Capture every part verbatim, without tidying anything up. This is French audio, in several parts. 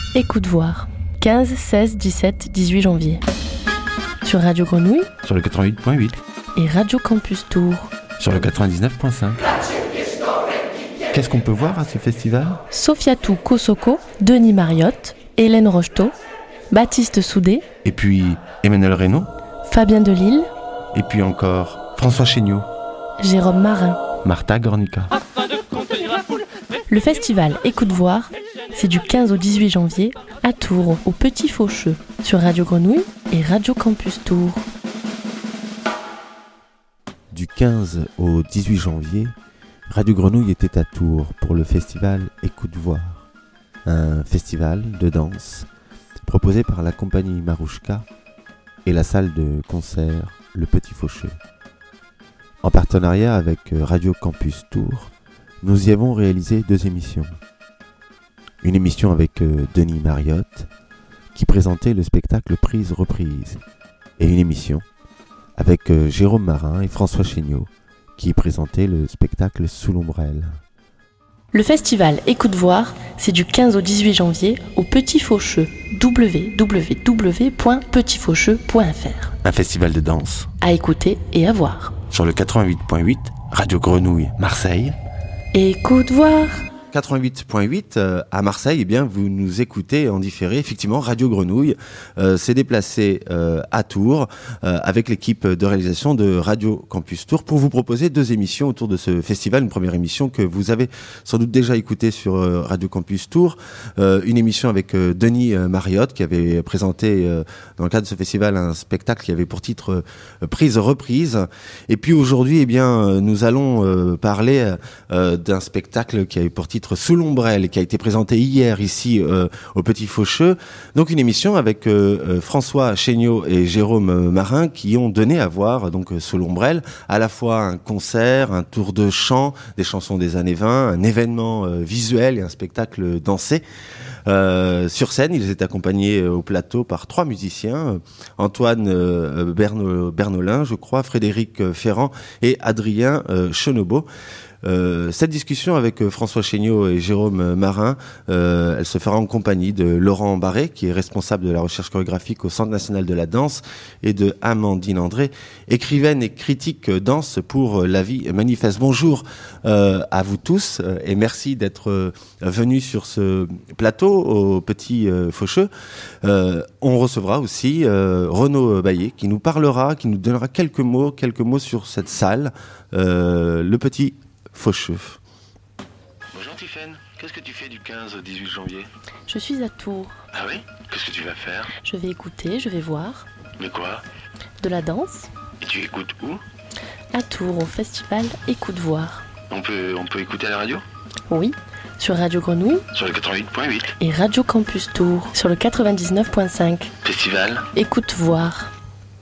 Écoute voir. quinze, seize, dix-sept, dix-huit janvier. Sur Radio Grenouille. Sur le quatre-vingt-huit point huit. Et Radio Campus Tours. Sur le quatre-vingt-dix-neuf point cinq. Qu'est-ce qu'on peut voir à ce festival ? Sofiatou Kosoko, Denis Mariotte, Hélène Rocheteau, Baptiste Soudé. Et puis Emmanuel Reynaud. Fabien Delille. Et puis encore François Chéniaud. Jérôme Marin. Martha Gornica. Le festival Écoute voir, c'est du quinze au dix-huit janvier à Tours, au Petit Faucheux, sur Radio Grenouille et Radio Campus Tours. Du quinze au dix-huit janvier, Radio Grenouille était à Tours pour le festival Écoute voir, un festival de danse proposé par la compagnie Marouchka et la salle de concert Le Petit Faucheux. En partenariat avec Radio Campus Tours, nous y avons réalisé deux émissions. Une émission avec euh, Denis Mariotte, qui présentait le spectacle Prise-Reprise, et une émission avec euh, Jérôme Marin et François Chéniaud, qui présentait le spectacle Sous l'ombrelle. Le festival Écoute voir, c'est du quinze au dix-huit janvier au Petit Faucheux, w w w point petit faucheux point f r. Un festival de danse. À écouter et à voir. Sur le quatre-vingt-huit point huit, Radio Grenouille, Marseille. Écoute voir. quatre-vingt-huit point huit euh, à Marseille, eh bien vous nous écoutez en différé. Effectivement, Radio Grenouille euh, s'est déplacé euh, à Tours euh, avec l'équipe de réalisation de Radio Campus Tours pour vous proposer deux émissions autour de ce festival. Une première émission que vous avez sans doute déjà écoutée sur euh, Radio Campus Tours, euh, une émission avec euh, Denis euh, Mariotte qui avait présenté euh, dans le cadre de ce festival un spectacle qui avait pour titre euh, Prise-Reprise. Et puis aujourd'hui, eh bien euh, nous allons euh, parler euh, d'un spectacle qui avait pour titre Sous l'ombrelle, qui a été présenté hier ici euh, au Petit Faucheux. Donc une émission avec euh, euh, François Chéniaud et Jérôme euh, Marin qui ont donné à voir donc euh, Sous l'ombrelle, à la fois un concert, un tour de chant, des chansons des années vingt, un événement euh, visuel et un spectacle dansé. Euh, sur scène, ils étaient accompagnés euh, au plateau par trois musiciens, euh, Antoine euh, Berno, Bernolin, je crois, Frédéric euh, Ferrand et Adrien euh, Chenobot. Euh, cette discussion avec euh, François Chéniaud et Jérôme Marin, euh, elle se fera en compagnie de Laurent Barré, qui est responsable de la recherche chorégraphique au Centre national de la danse, et de Amandine André, écrivaine et critique danse pour La Vie manifeste. Bonjour euh, à vous tous euh, et merci d'être euh, venus sur ce plateau au Petit euh, Faucheux. Euh, on recevra aussi euh, Renaud Baillet qui nous parlera, qui nous donnera quelques mots, quelques mots sur cette salle, euh, le Petit Faucheux. Bonjour Tiffaine, qu'est-ce que tu fais du quinze au dix-huit janvier ? Je suis à Tours. Ah oui ? Qu'est-ce que tu vas faire ? Je vais écouter, je vais voir. Mais quoi ? De la danse. Et tu écoutes où ? À Tours, au festival Écoute voir. On peut, on peut écouter à la radio ? Oui, sur Radio Grenouille. Sur le quatre-vingt-huit point huit. Et Radio Campus Tours, sur le quatre-vingt-dix-neuf point cinq. Festival Écoute voir.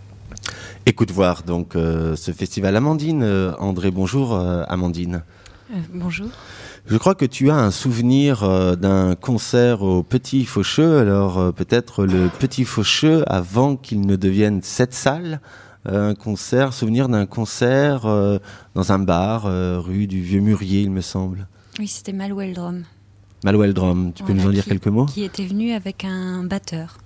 Écoute voir, donc, euh, ce festival. Amandine, euh, André, bonjour euh, Amandine. Euh, bonjour. Je crois que tu as un souvenir euh, d'un concert au Petit Faucheux, alors euh, peut-être le Petit Faucheux avant qu'il ne devienne cette salle, euh, un concert, souvenir d'un concert euh, dans un bar, euh, rue du Vieux-Mûrier, il me semble. Oui, c'était Malouel Drum. Malouel Drum, tu peux Voilà, nous en dire qui, quelques mots ? Qui était venu avec un batteur.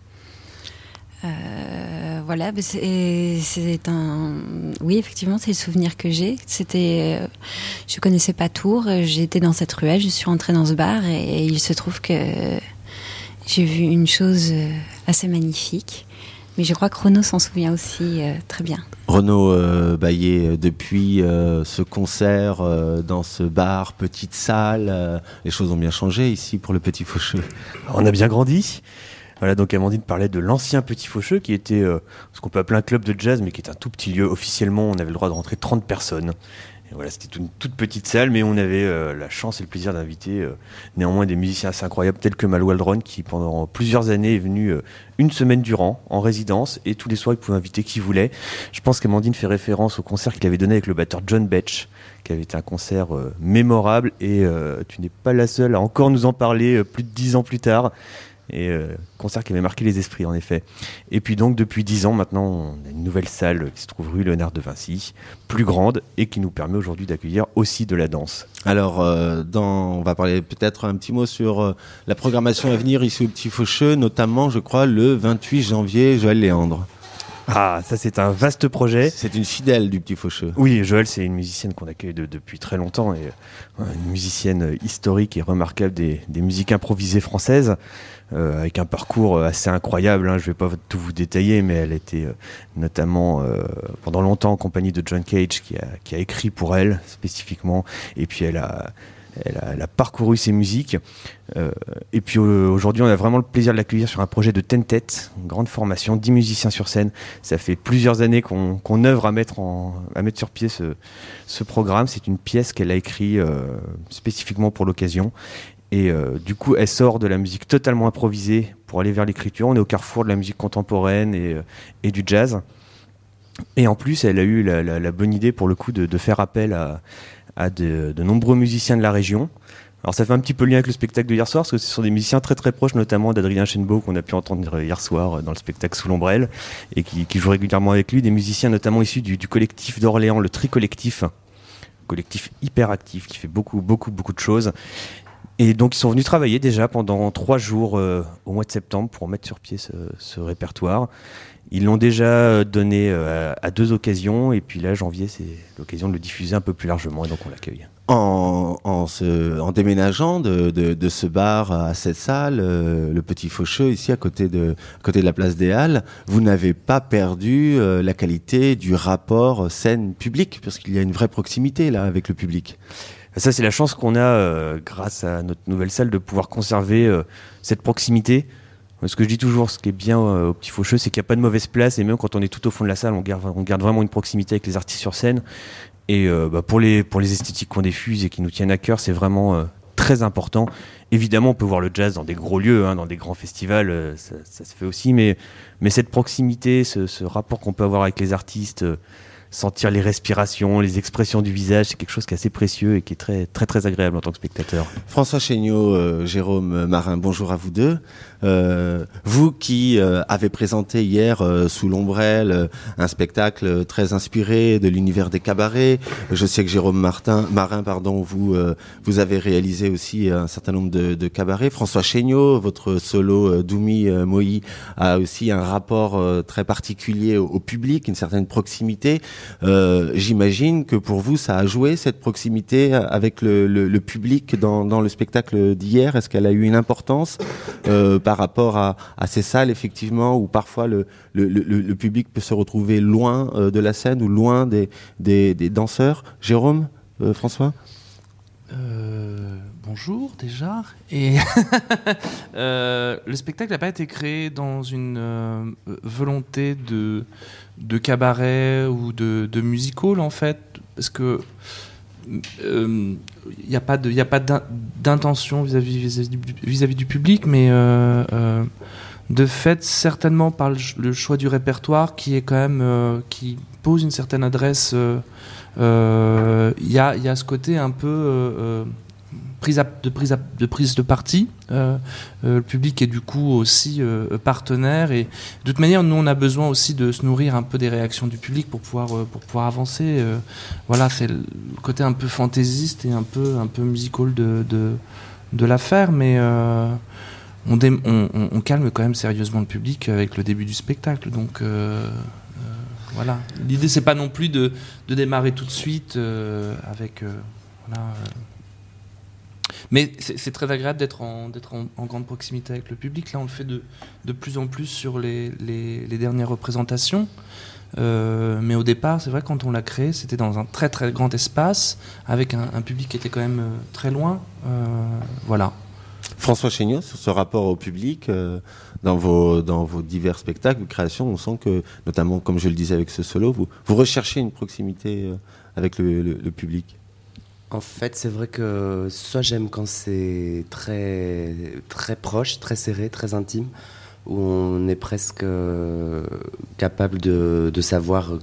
Euh, voilà, c'est, c'est un. Oui, effectivement, c'est le souvenir que j'ai. C'était, euh, je connaissais pas Tours. J'étais dans cette ruelle, je suis rentrée dans ce bar et, et il se trouve que j'ai vu une chose assez magnifique. Mais je crois que Renaud s'en souvient aussi euh, très bien. Renaud euh, Baillet, depuis euh, ce concert euh, dans ce bar, petite salle, euh, les choses ont bien changé ici pour le Petit Faucheux. On a bien grandi. Voilà, donc Amandine parlait de l'ancien Petit Faucheux qui était euh, ce qu'on peut appeler un club de jazz, mais qui est un tout petit lieu. Officiellement, on avait le droit de rentrer trente personnes. Et voilà, c'était une toute petite salle, mais on avait euh, la chance et le plaisir d'inviter euh, néanmoins des musiciens assez incroyables, tels que Malouel Drum, qui pendant plusieurs années est venu euh, une semaine durant en résidence, et tous les soirs il pouvait inviter qui voulait. Je pense qu'Amandine fait référence au concert qu'il avait donné avec le batteur John Betch, qui avait été un concert euh, mémorable, et euh, tu n'es pas la seule à encore nous en parler euh, plus de dix ans plus tard. Et euh, concert qui avait marqué les esprits, en effet. Et puis donc, depuis dix ans, maintenant, on a une nouvelle salle qui se trouve rue Léonard de Vinci, plus grande, et qui nous permet aujourd'hui d'accueillir aussi de la danse. Alors, euh, dans, on va parler peut-être un petit mot sur euh, la programmation à venir ici au Petit Faucheux, notamment, je crois, le vingt-huit janvier, Joël Léandre. Ah, ça c'est un vaste projet. C'est une fidèle du Petit Faucheux. Oui, Joël, c'est une musicienne qu'on accueille de, depuis très longtemps, et euh, une musicienne historique et remarquable des, des musiques improvisées françaises, euh, avec un parcours assez incroyable, hein. Je ne vais pas tout vous détailler, mais elle était euh, notamment euh, pendant longtemps en compagnie de John Cage, qui a, qui a écrit pour elle spécifiquement, et puis elle a... Elle a, elle a parcouru ses musiques. Euh, et puis euh, aujourd'hui, on a vraiment le plaisir de l'accueillir sur un projet de Tentet, une grande formation, dix musiciens sur scène. Ça fait plusieurs années qu'on, qu'on œuvre à mettre, en, à mettre sur pied ce, ce programme. C'est une pièce qu'elle a écrite euh, spécifiquement pour l'occasion. Et euh, du coup, elle sort de la musique totalement improvisée pour aller vers l'écriture. On est au carrefour de la musique contemporaine et, euh, et du jazz. Et en plus, elle a eu la, la, la bonne idée, pour le coup, de, de faire appel à à de, de nombreux musiciens de la région. Alors ça fait un petit peu lien avec le spectacle de hier soir, parce que ce sont des musiciens très très proches, notamment d'Adrien Chenbeau, qu'on a pu entendre hier soir dans le spectacle Sous l'ombrelle, et qui, qui joue régulièrement avec lui, des musiciens notamment issus du, du collectif d'Orléans, le Tri-Collectif, collectif hyper actif, qui fait beaucoup beaucoup beaucoup de choses. Et donc ils sont venus travailler déjà pendant trois jours euh, au mois de septembre pour mettre sur pied ce, ce répertoire. Ils l'ont déjà donné euh, à deux occasions, et puis là, janvier, c'est l'occasion de le diffuser un peu plus largement, et donc on l'accueille. En, en, se, en déménageant de, de, de ce bar à cette salle, euh, le Petit Faucheux, ici à côté de, à côté de la place des Halles, vous n'avez pas perdu euh, la qualité du rapport scène-public, parce qu'il y a une vraie proximité là avec le public. Ça, c'est la chance qu'on a, euh, grâce à notre nouvelle salle, de pouvoir conserver euh, cette proximité. Ce que je dis toujours, ce qui est bien euh, au Petit Faucheux, c'est qu'il n'y a pas de mauvaise place, et même quand on est tout au fond de la salle, on garde, on garde vraiment une proximité avec les artistes sur scène. Et euh, bah, pour, les, pour les esthétiques qu'on diffuse et qui nous tiennent à cœur, c'est vraiment euh, très important. Évidemment, on peut voir le jazz dans des gros lieux, hein, dans des grands festivals, euh, ça, ça se fait aussi, mais, mais cette proximité, ce, ce rapport qu'on peut avoir avec les artistes, euh, sentir les respirations, les expressions du visage, c'est quelque chose qui est assez précieux et qui est très très très agréable en tant que spectateur. François Chéniaud, euh, Jérôme Marin, bonjour à vous deux. Euh, vous qui euh, avez présenté hier euh, Sous l'ombrelle euh, un spectacle très inspiré de l'univers des cabarets. Je sais que Jérôme Martin, Marin, pardon, vous euh, vous avez réalisé aussi un certain nombre de, de cabarets. François Chéniaud, votre solo euh, Doumi euh, Moï a aussi un rapport euh, très particulier au, au public, une certaine proximité. Euh, j'imagine que pour vous, ça a joué cette proximité avec le, le, le public dans, dans le spectacle d'hier. Est-ce qu'elle a eu une importance euh, par rapport à, à ces salles, effectivement, où parfois le, le, le, le public peut se retrouver loin euh, de la scène ou loin des, des, des danseurs? Jérôme, euh, François euh, Bonjour déjà. Et euh, le spectacle n'a pas été créé dans une euh, volonté de, de cabaret ou de, de music hall, en fait, parce que il euh, n'y a pas de, y a pas d'intention vis-à-vis, vis-à-vis, du, vis-à-vis du public, mais euh, euh, de fait certainement par le, le choix du répertoire qui est quand même euh, qui pose une certaine adresse. Il euh, euh, y, a, y a ce côté un peu euh, prise à, de, prise à, de prise de parti. Euh, euh, le public est du coup aussi euh, partenaire, et de toute manière nous on a besoin aussi de se nourrir un peu des réactions du public pour pouvoir euh, pour pouvoir avancer. Euh, voilà, c'est le côté un peu fantaisiste et un peu un peu musical de de, de l'affaire, mais euh, on, dé, on, on, on calme quand même sérieusement le public avec le début du spectacle. Donc euh, euh, voilà, l'idée c'est pas non plus de de démarrer tout de suite euh, avec euh, voilà. Euh, Mais c'est, c'est très agréable d'être, en, d'être en, en grande proximité avec le public. Là, on le fait de, de plus en plus sur les, les, les dernières représentations. Euh, mais au départ, c'est vrai, quand on l'a créé, c'était dans un très très grand espace, avec un, un public qui était quand même euh, très loin. Euh, voilà. François Chéniaud, sur ce rapport au public, euh, dans, vos, dans vos divers spectacles, vos créations, on sent que, notamment, comme je le disais avec ce solo, vous, vous recherchez une proximité euh, avec le, le, le public. En fait, c'est vrai que soit j'aime quand c'est très, très proche, très serré, très intime, où on est presque euh, capable de, de savoir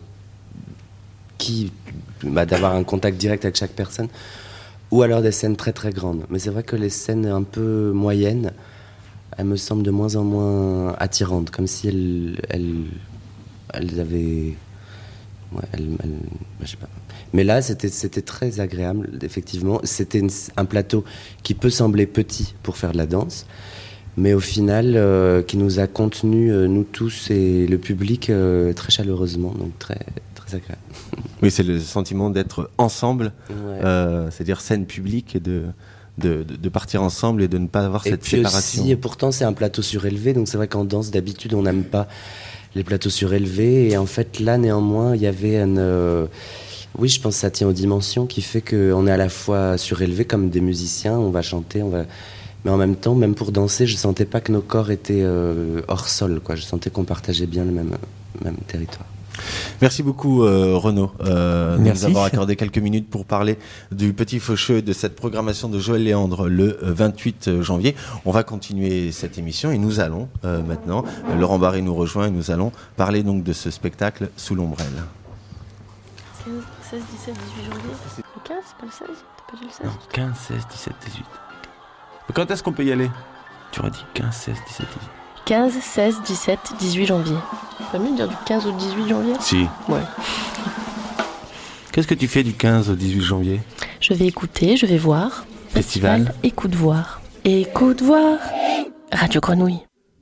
qui, bah, d'avoir un contact direct avec chaque personne, ou alors des scènes très très grandes. Mais c'est vrai que les scènes un peu moyennes, elles me semblent de moins en moins attirantes, comme si elles, elles, elles avaient... Ouais, elles, elles, je sais pas. Mais là, c'était, c'était très agréable, effectivement. C'était une, un plateau qui peut sembler petit pour faire de la danse, mais au final, euh, qui nous a contenus, euh, nous tous et le public, euh, très chaleureusement, donc très, très agréable. Oui, c'est le sentiment d'être ensemble, Ouais. euh, c'est-à-dire scène publique et de, de, de, de partir ensemble et de ne pas avoir Et cette puis séparation. aussi, et pourtant, c'est un plateau surélevé, donc c'est vrai qu'en danse, d'habitude, on n'aime pas les plateaux surélevés, et en fait, là, néanmoins, il y avait un... Euh, oui, je pense que ça tient aux dimensions qui fait qu'on est à la fois surélevé comme des musiciens, on va chanter, on va... mais en même temps, même pour danser, je sentais pas que nos corps étaient euh, hors sol, quoi. Je sentais qu'on partageait bien le même, même territoire. Merci beaucoup euh, Renaud euh, de Merci. nous avoir accordé quelques minutes pour parler du Petit Faucheux, de cette programmation de Joël Léandre le vingt-huit janvier. On va continuer cette émission et nous allons euh, maintenant, euh, Laurent Barré nous rejoint et nous allons parler donc de ce spectacle Sous l'ombrelle. seize, dix-sept, dix-huit janvier. Le quinze, c'est pas le seize? T'as pas dit le seize? Non, quinze, seize, dix-sept, dix-huit. Quand est-ce qu'on peut y aller? Tu aurais dit quinze, seize, dix-sept, dix-huit. quinze, seize, dix-sept, dix-huit janvier. Pas mieux de dire du quinze au dix-huit janvier? Si. Ouais. Qu'est-ce que tu fais du quinze au dix-huit janvier? Je vais écouter, je vais voir. Festival. Écoute voir. Écoute voir. Radio Grenouille.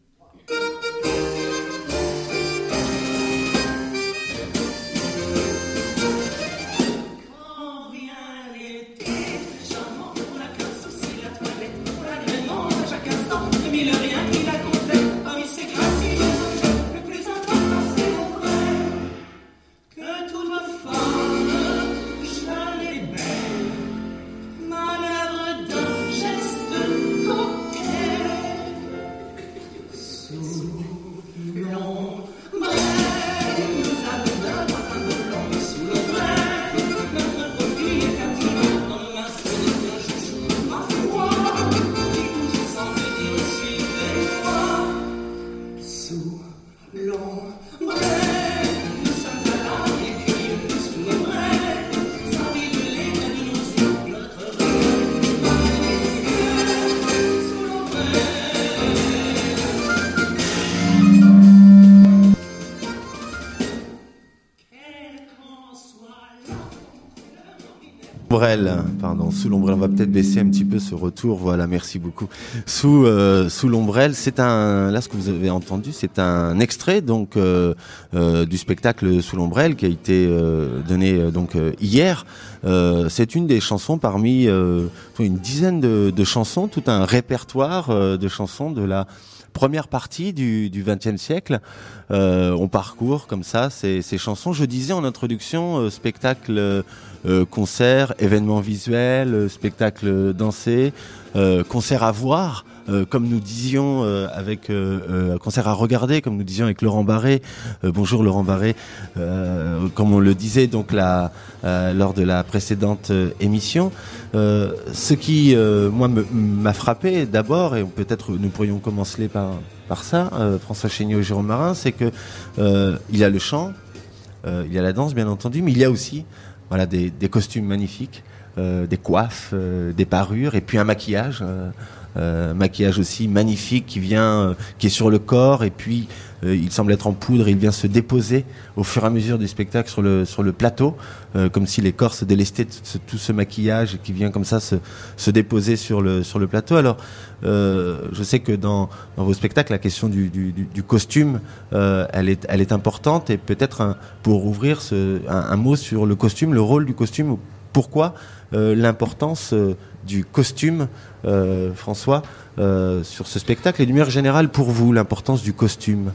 L'ombrelle, pardon, sous l'ombrelle, on va peut-être baisser un petit peu ce retour, voilà, merci beaucoup. Sous, euh, sous l'ombrelle, c'est un, là ce que vous avez entendu, c'est un extrait donc euh, euh, du spectacle Sous l'ombrelle qui a été euh, donné euh, donc euh, hier. Euh, c'est une des chansons parmi euh, une dizaine de, de chansons, tout un répertoire euh, de chansons de la première partie du vingtième siècle. Euh, on parcourt comme ça ces, ces chansons. Je disais en introduction, euh, spectacle, euh, concert, événement visuel, euh, spectacle dansé, euh, concert à voir. Euh, comme nous disions euh, avec euh, euh, concert à regarder, comme nous disions avec Laurent Barré. Euh, bonjour Laurent Barré. Euh, comme on le disait donc la, euh, lors de la précédente euh, émission, euh, ce qui euh, moi me, m'a frappé d'abord, et peut-être nous pourrions commencer par par ça, euh, François Chéniaud et Jérôme Marin, c'est que euh, il y a le chant, euh, il y a la danse bien entendu, mais il y a aussi voilà des, des costumes magnifiques, euh, des coiffes, euh, des parures, et puis un maquillage. Euh, Euh, maquillage aussi magnifique qui vient, euh, qui est sur le corps, et puis euh, il semble être en poudre, et il vient se déposer au fur et à mesure du spectacle sur le sur le plateau, euh, comme si les corps se délestaient de ce, tout ce maquillage qui vient comme ça se se déposer sur le sur le plateau. Alors euh, je sais que dans dans vos spectacles la question du du, du, du costume euh, elle est elle est importante, et peut-être un, pour ouvrir ce, un, un mot sur le costume, le rôle du costume, pourquoi euh, l'importance euh, du costume, euh, François, euh, sur ce spectacle, et d'une manière générale pour vous, l'importance du costume.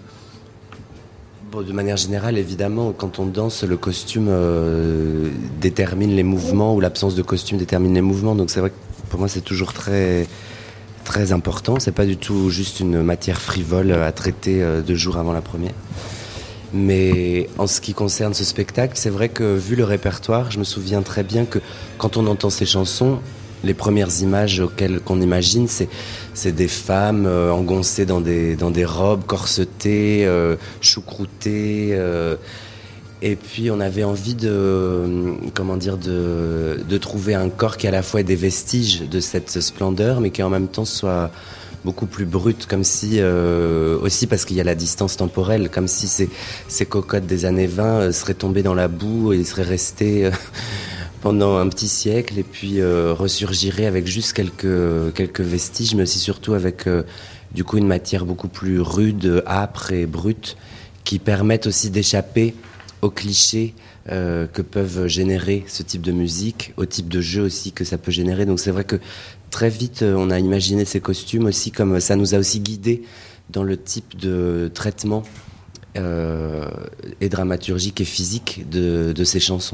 Bon, de manière générale, évidemment, quand on danse, le costume euh, détermine les mouvements, ou l'absence de costume détermine les mouvements. Donc c'est vrai que pour moi, c'est toujours très, très important. C'est pas du tout juste une matière frivole à traiter euh, deux jours avant la première. Mais en ce qui concerne ce spectacle, c'est vrai que vu le répertoire, je me souviens très bien que quand on entend ces chansons, les premières images auxquelles qu'on imagine, c'est c'est des femmes euh, engoncées dans des dans des robes corsetées, euh, choucroutées, euh, et puis on avait envie de euh, comment dire de de trouver un corps qui à la fois ait des vestiges de cette splendeur, mais qui en même temps soit beaucoup plus brute, comme si, euh, aussi parce qu'il y a la distance temporelle, comme si ces, ces cocottes des années vingt euh, seraient tombées dans la boue et seraient restées euh, pendant un petit siècle, et puis euh, ressurgiraient avec juste quelques, quelques vestiges, mais aussi surtout avec euh, du coup une matière beaucoup plus rude, âpre et brute, qui permettent aussi d'échapper aux clichés euh, que peuvent générer ce type de musique, au type de jeu aussi que ça peut générer. Donc c'est vrai que très vite, on a imaginé ces costumes aussi comme ça nous a aussi guidés dans le type de traitement euh, et dramaturgique et physique de, de ces chansons.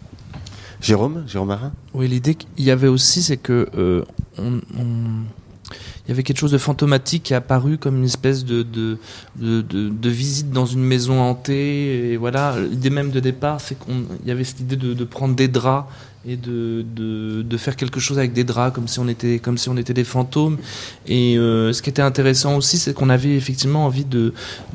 Jérôme, Jérôme Marin ? Oui, l'idée qu'il y avait aussi, c'est que euh, on, on... il y avait quelque chose de fantomatique qui est apparu comme une espèce de, de, de, de, de visite dans une maison hantée. Et voilà, l'idée même de départ, c'est qu'il y avait cette idée de, de prendre des draps et de, de, de faire quelque chose avec des draps, comme si on était, comme si on était des fantômes. Et euh, ce qui était intéressant aussi, c'est qu'on avait effectivement envie de,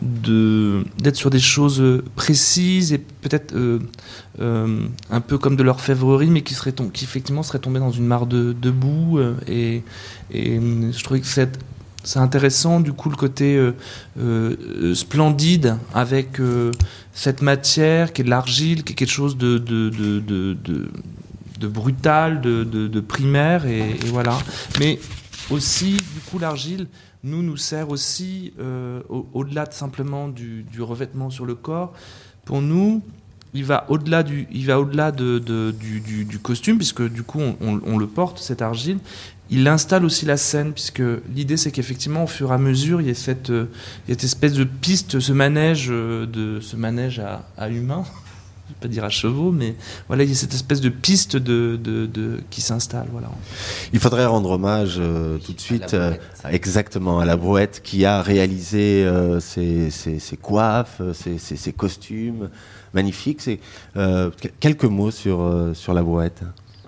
de, d'être sur des choses précises et peut-être euh, euh, un peu comme de l'orfèvrerie, mais qui, serait tom- qui effectivement serait tombé dans une mare de, de boue. Euh, et, et je trouvais que c'est, c'est intéressant, du coup, le côté euh, euh, splendide avec euh, cette matière qui est de l'argile, qui est quelque chose de... de, de, de, de de brutal, de, de, de primaire, et, et voilà. Mais aussi, du coup, l'argile nous, nous sert aussi, euh, au, au-delà de simplement du, du revêtement sur le corps. Pour nous, il va au-delà du, il va au-delà de, de, du, du, du costume, puisque du coup, on, on, on le porte, cette argile. Il installe aussi la scène, puisque l'idée, c'est qu'effectivement, au fur et à mesure, il y a cette, euh, il y a cette espèce de piste, ce manège, euh, de, ce manège à, à humains. Je ne vais pas dire à chevaux, mais voilà, il y a cette espèce de piste de, de, de, qui s'installe. Voilà. Il faudrait rendre hommage euh, tout de suite euh, exactement à la Brouette qui a réalisé euh, ces, ces, ces coiffes, ces, ces, ces costumes magnifiques. C'est, euh, quelques mots sur, euh, sur la Brouette.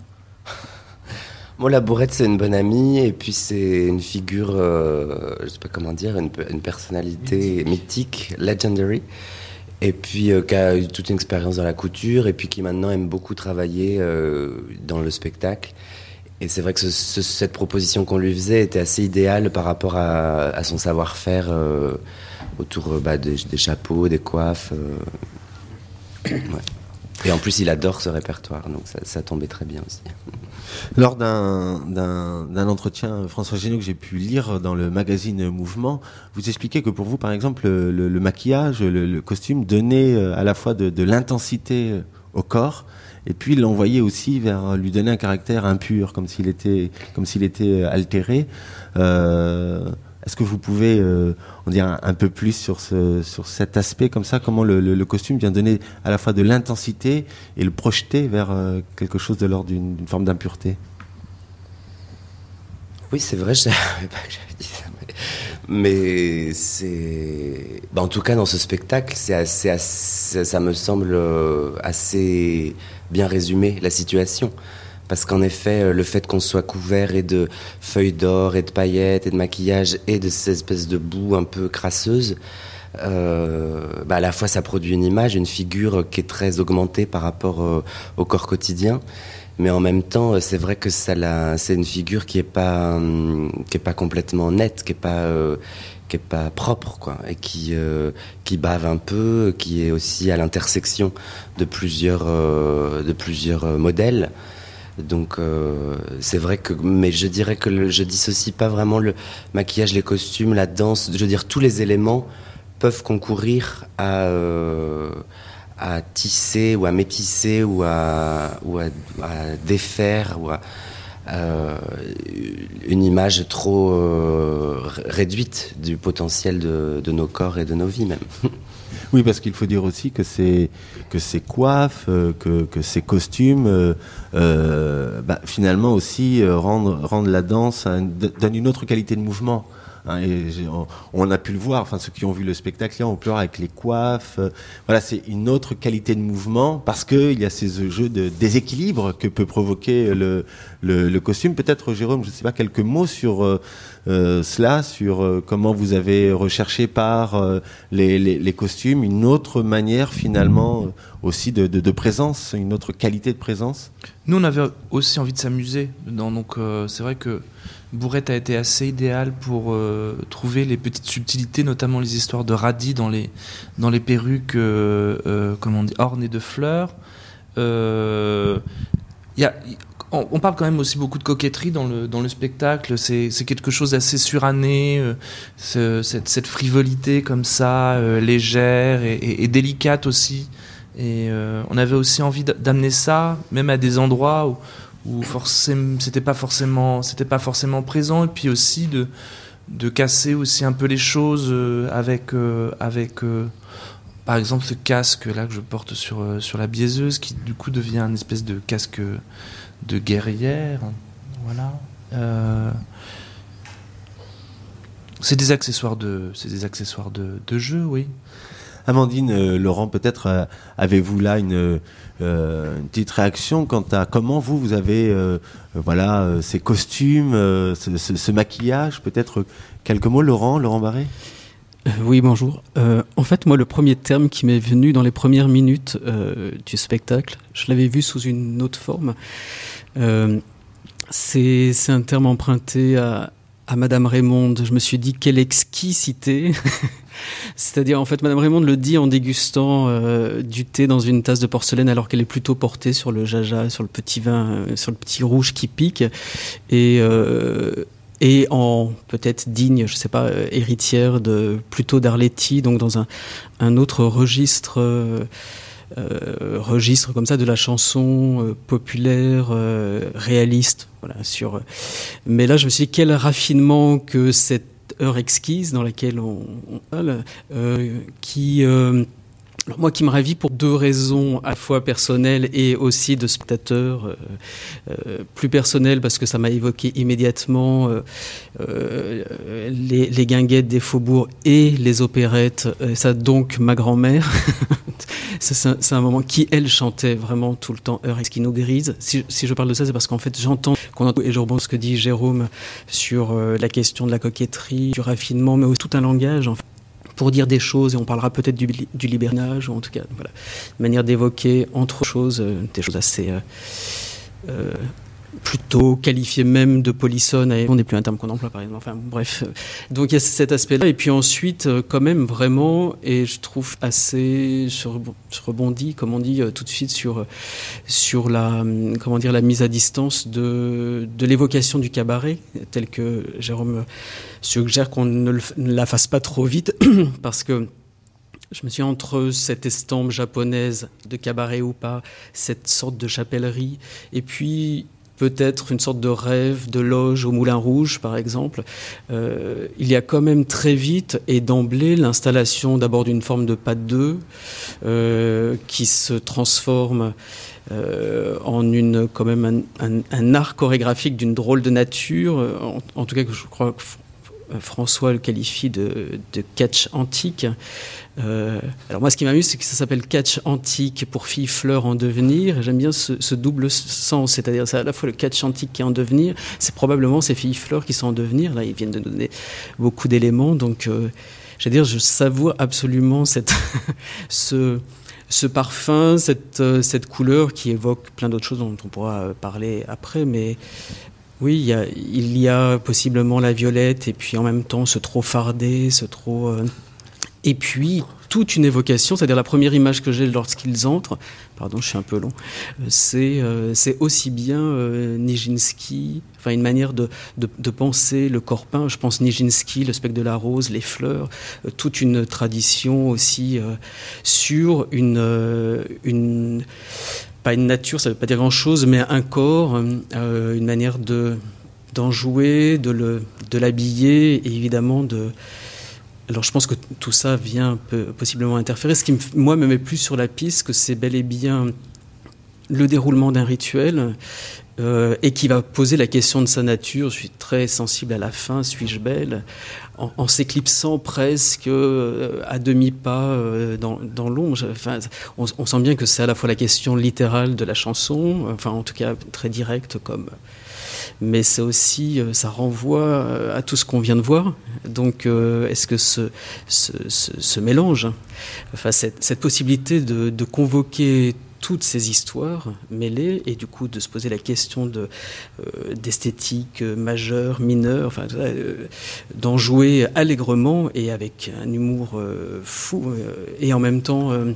Bon, la Bourrette, c'est une bonne amie, et puis c'est une figure, euh, je ne sais pas comment dire, une, une personnalité mythique, mythique legendary. Et puis euh, qui a eu toute une expérience dans la couture, et puis qui maintenant aime beaucoup travailler euh, dans le spectacle. Et c'est vrai que ce, ce, cette proposition qu'on lui faisait était assez idéale par rapport à, à son savoir-faire euh, autour bah, des, des chapeaux, des coiffes. Euh... Ouais. Et en plus, il adore ce répertoire, donc ça, ça tombait très bien aussi. Lors d'un, d'un, d'un entretien, François Génaud, que j'ai pu lire dans le magazine Mouvement, vous expliquez que pour vous, par exemple, le, le maquillage, le, le costume donnait à la fois de, de l'intensité au corps, et puis l'envoyait aussi vers lui donner un caractère impur, comme s'il était, comme s'il était altéré. Euh, Est-ce que vous pouvez euh, en dire un, un peu plus sur, ce, sur cet aspect comme ça, comment le, le, le costume vient donner à la fois de l'intensité et le projeter vers euh, quelque chose de l'ordre d'une, d'une forme d'impureté? Oui, c'est vrai, je savais pas que j'avais dit ça. Mais, mais c'est... Bah, en tout cas, dans ce spectacle, c'est assez, assez, ça me semble assez bien résumé, la situation. Parce qu'en effet, le fait qu'on soit couvert et de feuilles d'or et de paillettes et de maquillage et de ces espèces de boue un peu crasseuse, euh, bah à la fois ça produit une image, une figure qui est très augmentée par rapport euh, au corps quotidien. Mais en même temps, c'est vrai que ça la, c'est une figure qui est pas, hum, qui est pas complètement nette, qui est pas, euh, qui est pas propre, quoi, et qui, euh, qui bave un peu, qui est aussi à l'intersection de plusieurs, euh, de plusieurs modèles. Donc euh, c'est vrai que, mais je dirais que le, je dissocie pas vraiment le maquillage, les costumes, la danse. Je veux dire, tous les éléments peuvent concourir à, euh, à tisser ou à métisser ou à, ou à, à défaire ou à euh, une image trop euh, réduite du potentiel de, de nos corps et de nos vies même. Oui, parce qu'il faut dire aussi que ces, que ces coiffes, euh, que, que ces costumes, euh, euh, bah, finalement aussi euh, rendent, rendent la danse, un, donnent une autre qualité de mouvement. Hein, et on, on a pu le voir, enfin ceux qui ont vu le spectacle, on peut le voir avec les coiffes. Euh, voilà, c'est une autre qualité de mouvement parce que il y a ces jeux de déséquilibre que peut provoquer le, le, le costume. Peut-être, Jérôme, je ne sais pas, quelques mots sur euh, euh, cela, sur euh, comment vous avez recherché par euh, les, les, les costumes une autre manière finalement euh, aussi de, de, de présence, une autre qualité de présence. nous, on avait aussi envie de s'amuser. Dans, donc, euh, c'est vrai que Bourrette a été assez idéal pour euh, trouver les petites subtilités, notamment les histoires de radis dans les, dans les perruques, euh, euh, comment on dit, ornées de fleurs. Euh, y a, on, on parle quand même aussi beaucoup de coquetterie dans le, dans le spectacle. C'est, c'est quelque chose d'assez suranné, euh, ce, cette, cette frivolité comme ça, euh, légère et, et, et délicate aussi. Et euh, on avait aussi envie d'amener ça, même à des endroits où, où forcément, c'était pas forcément, c'était pas forcément présent, et puis aussi de, de casser aussi un peu les choses euh, avec, euh, avec euh, par exemple ce casque là que je porte sur, euh, sur la biaiseuse, qui du coup devient une espèce de casque de guerrière. Voilà. Euh, c'est des accessoires de, c'est des accessoires de, de jeu, oui. Amandine, euh, Laurent, peut-être euh, avez-vous là une, euh, une petite réaction quant à comment vous, vous avez euh, voilà, euh, ces costumes, euh, ce, ce, ce maquillage, peut-être quelques mots, Laurent, Laurent Barré ? Euh, oui, bonjour. Euh, en fait, moi, le premier terme qui m'est venu dans les premières minutes euh, du spectacle, je l'avais vu sous une autre forme, euh, c'est, c'est un terme emprunté à, à Madame Raymonde. Je me suis dit, quelle exquisité. C'est-à-dire, en fait, Madame Raymonde le dit en dégustant euh, du thé dans une tasse de porcelaine, alors qu'elle est plutôt portée sur le jaja, sur le petit vin, euh, sur le petit rouge qui pique, et euh, et en peut-être digne, je sais pas, euh, héritière de plutôt d'Arletty, donc dans un un autre registre. Euh, Euh, registre comme ça de la chanson euh, populaire, euh, réaliste, voilà. Sur. Euh, mais là, je me suis dit quel raffinement que cette heure exquise dans laquelle on, on parle, euh, qui euh, alors moi qui me ravit pour deux raisons à la fois personnelles et aussi de spectateur. Euh, euh, plus personnel parce que ça m'a évoqué immédiatement euh, euh, les, les guinguettes des faubourgs et les opérettes, et ça donc ma grand-mère. c'est, un, c'est un moment qui elle chantait vraiment tout le temps heure qui nous grise. Si, si je parle de ça, c'est parce qu'en fait j'entends qu'on entend, et je rebondis ce que dit Jérôme sur euh, la question de la coquetterie, du raffinement, mais aussi tout un langage en fait, pour dire des choses, et on parlera peut-être du, du libérinage, ou en tout cas, voilà, une manière d'évoquer, entre choses, euh, des choses assez euh, euh, plutôt qualifiées même de polissonnes, on n'est plus un terme qu'on emploie par exemple, enfin bref, donc il y a cet aspect-là, et puis ensuite, quand même vraiment, et je trouve assez, je rebondis, comme on dit, tout de suite sur, sur la, comment dire, la mise à distance de, de l'évocation du cabaret, telle que Jérôme suggère qu'on ne, le, ne la fasse pas trop vite, parce que je me suis entre cette estampe japonaise de cabaret ou pas, cette sorte de chapellerie, et puis peut-être une sorte de rêve de loge au Moulin Rouge, par exemple. Euh, il y a quand même très vite et d'emblée l'installation d'abord d'une forme de pas de deux euh, qui se transforme euh, en une, quand même un, un, un art chorégraphique d'une drôle de nature, en, en tout cas que je crois que François le qualifie de, de catch antique. Euh, alors moi, ce qui m'amuse, c'est que ça s'appelle catch antique pour filles fleurs en devenir. Et j'aime bien ce, ce double sens, c'est-à-dire c'est à la fois le catch antique qui est en devenir, c'est probablement ces filles fleurs qui sont en devenir. Là, ils viennent de donner beaucoup d'éléments, donc euh, je veux dire, je savoure absolument cette ce ce parfum, cette euh, cette couleur qui évoque plein d'autres choses dont on pourra parler après, mais oui, il y a, il y a possiblement la violette, et puis en même temps ce trop fardé, ce trop... Euh, et puis toute une évocation, c'est-à-dire la première image que j'ai lorsqu'ils entrent, pardon, je suis un peu long, c'est, euh, c'est aussi bien euh, Nijinsky, enfin une manière de, de, de penser le corps peint, je pense Nijinsky, le spectre de la rose, les fleurs, euh, toute une tradition aussi euh, sur une... Euh, une pas une nature, ça ne veut pas dire grand-chose, mais un corps, euh, une manière de, d'en jouer, de, le, de l'habiller, et évidemment de... Alors je pense que tout ça vient peut, possiblement interférer. Ce qui, me, moi, me met plus sur la piste, que c'est bel et bien le déroulement d'un rituel, euh, et qui va poser la question de sa nature. Je suis très sensible à la fin, suis-je belle ? En, en s'éclipsant presque euh, à demi-pas euh, dans, dans l'ombre. Enfin, on, on sent bien que c'est à la fois la question littérale de la chanson, enfin en tout cas très directe, comme, mais c'est aussi, ça renvoie à tout ce qu'on vient de voir. Donc euh, est-ce que ce, ce, ce, ce mélange, enfin cette, cette possibilité de, de convoquer toutes ces histoires mêlées et du coup de se poser la question de, euh, d'esthétique euh, majeure, mineure, enfin, euh, d'en jouer allègrement et avec un humour euh, fou euh, et en même temps euh,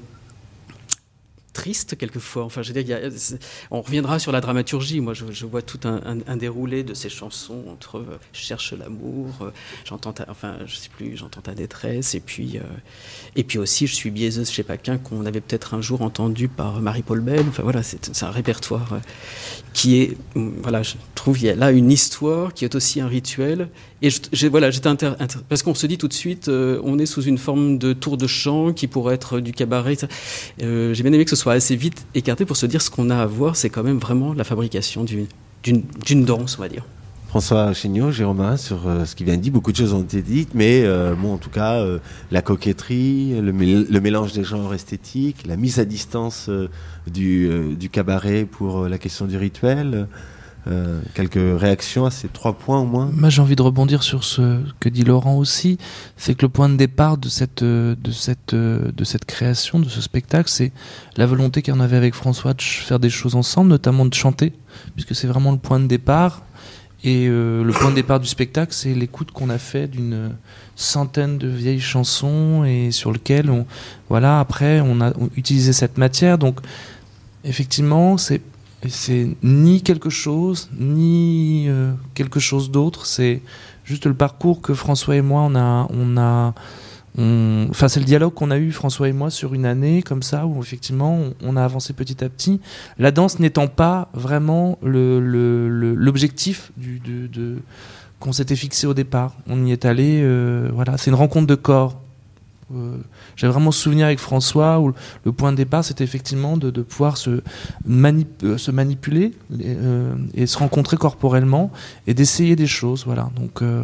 triste quelquefois. Enfin, je veux dire, il y a, on reviendra sur la dramaturgie. Moi, je, je vois tout un, un, un déroulé de ces chansons entre euh, je cherche l'amour, euh, j'entends ta, enfin, je sais plus, j'entends ta détresse, et puis, euh, et puis aussi, je suis biaiseuse chez Paquin qu'on avait peut-être un jour entendu par Marie-Paul Bell. Enfin voilà, c'est, c'est un répertoire euh, qui est, voilà, je trouve il y a là une histoire qui est aussi un rituel. Et je, j'ai, voilà, j'étais inter, inter, parce qu'on se dit tout de suite, euh, on est sous une forme de tour de chant qui pourrait être du cabaret. Euh, j'ai bien aimé que ce soit assez vite écarté pour se dire ce qu'on a à voir, c'est quand même vraiment la fabrication d'une, d'une, d'une danse, on va dire. François Chéniaud, Jérôme Marin, sur euh, ce qui vient de dire, beaucoup de choses ont été dites, mais euh, bon, en tout cas, euh, la coquetterie, le, mé- le mélange des genres esthétiques, la mise à distance euh, du, euh, du cabaret pour euh, la question du rituel. Euh, quelques réactions à ces trois points au moins. Moi, j'ai envie de rebondir sur ce que dit Laurent aussi, c'est que le point de départ de cette de cette de cette création, de ce spectacle, c'est la volonté qu'on avait avec François de faire des choses ensemble, notamment de chanter, puisque c'est vraiment le point de départ. Et euh, le point de départ du spectacle, c'est l'écoute qu'on a fait d'une centaine de vieilles chansons et sur lequel on, voilà, après, on a on utilisé cette matière. Donc, effectivement, c'est c'est ni quelque chose, ni euh, quelque chose d'autre. C'est juste le parcours que François et moi, on a, on a, on... enfin c'est le dialogue qu'on a eu François et moi sur une année comme ça où effectivement on, on a avancé petit à petit. La danse n'étant pas vraiment le, le, le l'objectif du, de, de qu'on s'était fixé au départ. On y est allé, euh, voilà, c'est une rencontre de corps. Euh, j'ai vraiment souvenir avec François où le point de départ c'était effectivement de, de pouvoir se, manip- euh, se manipuler euh, et se rencontrer corporellement et d'essayer des choses, voilà. Donc euh,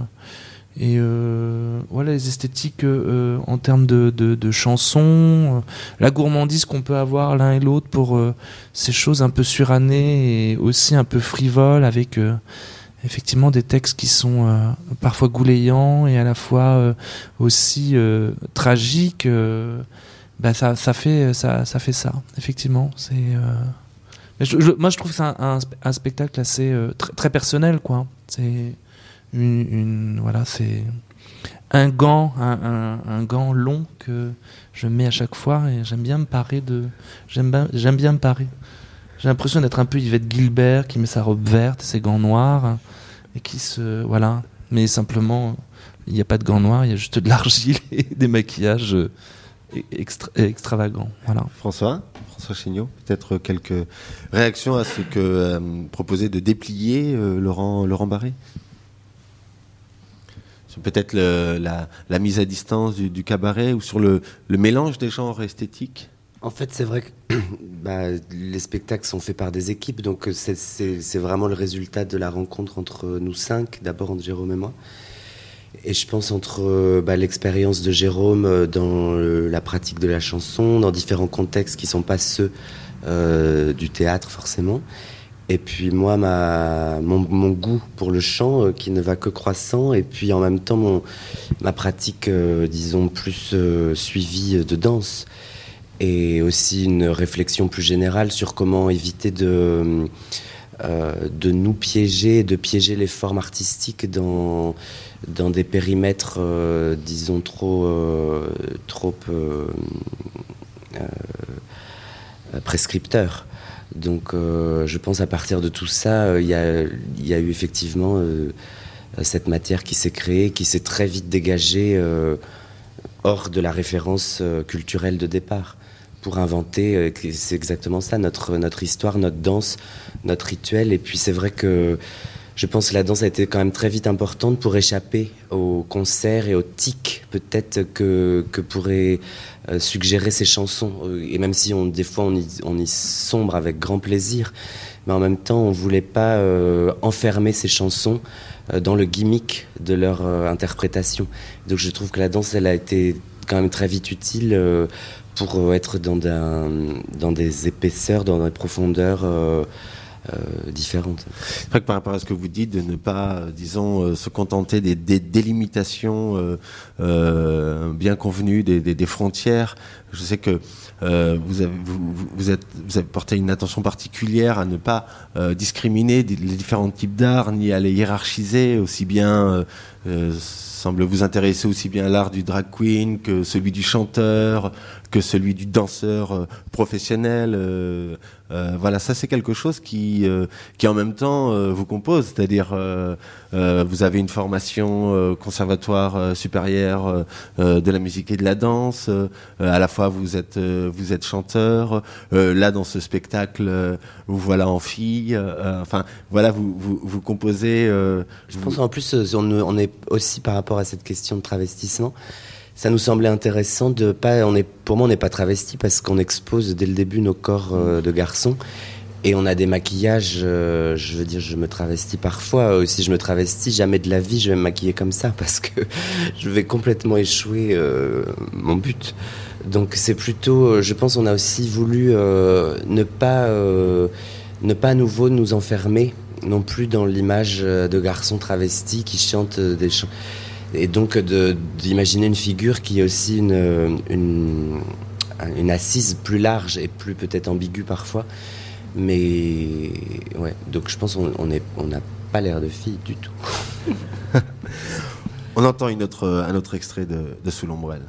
et euh, voilà les esthétiques euh, en termes de, de, de chansons, euh, la gourmandise qu'on peut avoir l'un et l'autre pour euh, ces choses un peu surannées et aussi un peu frivoles avec euh, effectivement des textes qui sont euh, parfois goulayants et à la fois euh, aussi euh, tragiques. Euh, bah ça, ça fait ça, ça fait ça. Effectivement, c'est. Euh... Mais je, je, moi, je trouve que c'est un, un, un spectacle assez euh, très, très personnel, quoi. C'est une, une voilà, c'est un gant, un, un, un gant long que je mets à chaque fois et j'aime bien me parer de. J'aime bien, j'aime bien me parer. J'ai l'impression d'être un peu Yvette Guilbert qui met sa robe verte et ses gants noirs et qui se... Voilà. Mais simplement, il n'y a pas de gants noirs, il y a juste de l'argile et des maquillages extra- extravagants. Voilà. François François Chéniaud, peut-être quelques réactions à ce que euh, proposait de déplier euh, Laurent, Laurent Barré sur peut-être le, la, la mise à distance du, du cabaret ou sur le, le mélange des genres esthétiques. En fait, c'est vrai que bah, les spectacles sont faits par des équipes, donc c'est, c'est, c'est vraiment le résultat de la rencontre entre nous cinq, d'abord entre Jérôme et moi. Et je pense entre bah, l'expérience de Jérôme dans le, la pratique de la chanson, dans différents contextes qui ne sont pas ceux euh, du théâtre forcément. Et puis moi, ma, mon, mon goût pour le chant euh, qui ne va que croissant, et puis en même temps mon, ma pratique, euh, disons, plus euh, suivie de danse. Et aussi une réflexion plus générale sur comment éviter de, euh, de nous piéger, de piéger les formes artistiques dans, dans des périmètres, euh, disons, trop, euh, trop euh, euh, prescripteurs. Donc euh, je pense à partir de tout ça, il euh, y, y a eu effectivement euh, cette matière qui s'est créée, qui s'est très vite dégagée euh, hors de la référence euh, culturelle de départ. Pour inventer, c'est exactement ça, notre, notre histoire, notre danse, notre rituel. Et puis c'est vrai que je pense que la danse a été quand même très vite importante pour échapper aux concerts et aux tics peut-être que, que pourraient euh, suggérer ces chansons. Et même si on, des fois on y, on y sombre avec grand plaisir, mais en même temps on ne voulait pas euh, enfermer ces chansons euh, dans le gimmick de leur euh, interprétation. Donc je trouve que la danse, elle a été quand même très vite utile euh, pour être dans, d'un, dans des épaisseurs, dans des profondeurs euh, euh, différentes. C'est vrai que par rapport à ce que vous dites, de ne pas, euh, disons, euh, se contenter des, des délimitations euh, euh, bien convenues, des, des, des frontières. Je sais que euh, vous, avez, vous, vous, êtes, vous avez porté une attention particulière à ne pas euh, discriminer les différents types d'art, ni à les hiérarchiser, aussi bien... Euh, euh, semble vous intéresser aussi bien à l'art du drag queen que celui du chanteur, que celui du danseur euh, professionnel. Euh, euh, voilà, ça c'est quelque chose qui, euh, qui en même temps euh, vous compose, c'est-à-dire euh, euh, vous avez une formation euh, conservatoire euh, supérieure euh, de la musique et de la danse. Euh, à la fois vous êtes euh, vous êtes chanteur. Euh, là dans ce spectacle, euh, vous voilà en fille. Euh, enfin voilà, vous vous, vous composez. Euh, Je vous... pense en plus on, on est aussi par rapport à cette question de travestissement. Ça nous semblait intéressant de pas. On est, pour moi, on n'est pas travesti parce qu'on expose dès le début nos corps euh, de garçons et on a des maquillages. Euh, je veux dire, je me travestis parfois. Euh, si je me travestis, jamais de la vie je vais me maquiller comme ça parce que je vais complètement échouer euh, mon but. Donc c'est plutôt. Je pense, on a aussi voulu euh, ne pas euh, ne pas à nouveau nous enfermer non plus dans l'image de garçons travestis qui chantent des chants. Et donc de, d'imaginer une figure qui est aussi une, une, une assise plus large et plus peut-être ambiguë parfois. Mais ouais, donc je pense qu'on on est, on n'a pas l'air de fille du tout. On entend une autre, un autre extrait de, de Sous l'ombrelle.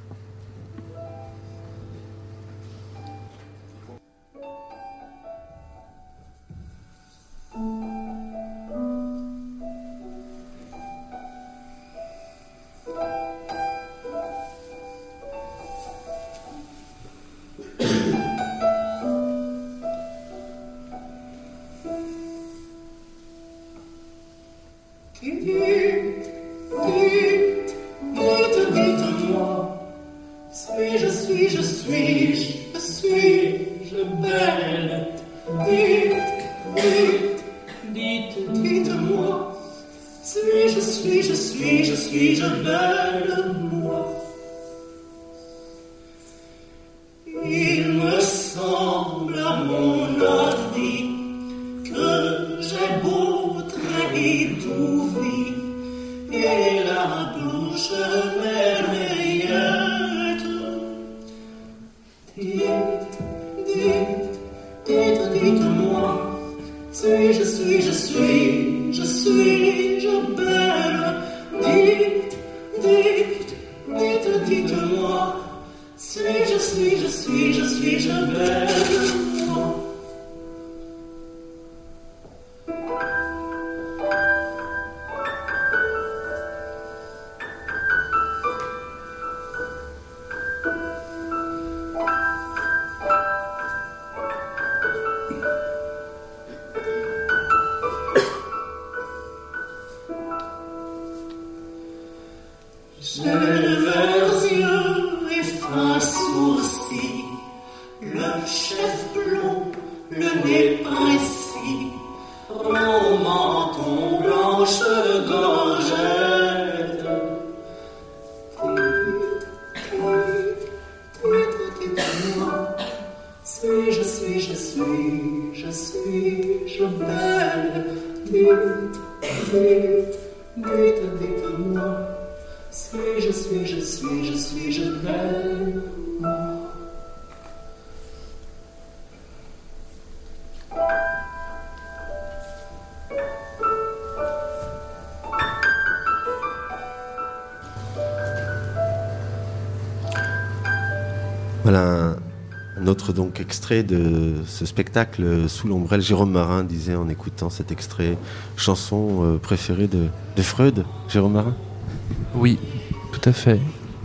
Voilà un, un autre donc extrait de ce spectacle Sous l'ombrelle. Jérôme Marin disait en écoutant cet extrait, chanson euh, préférée de, de Freud, Jérôme Marin. Oui, tout à fait.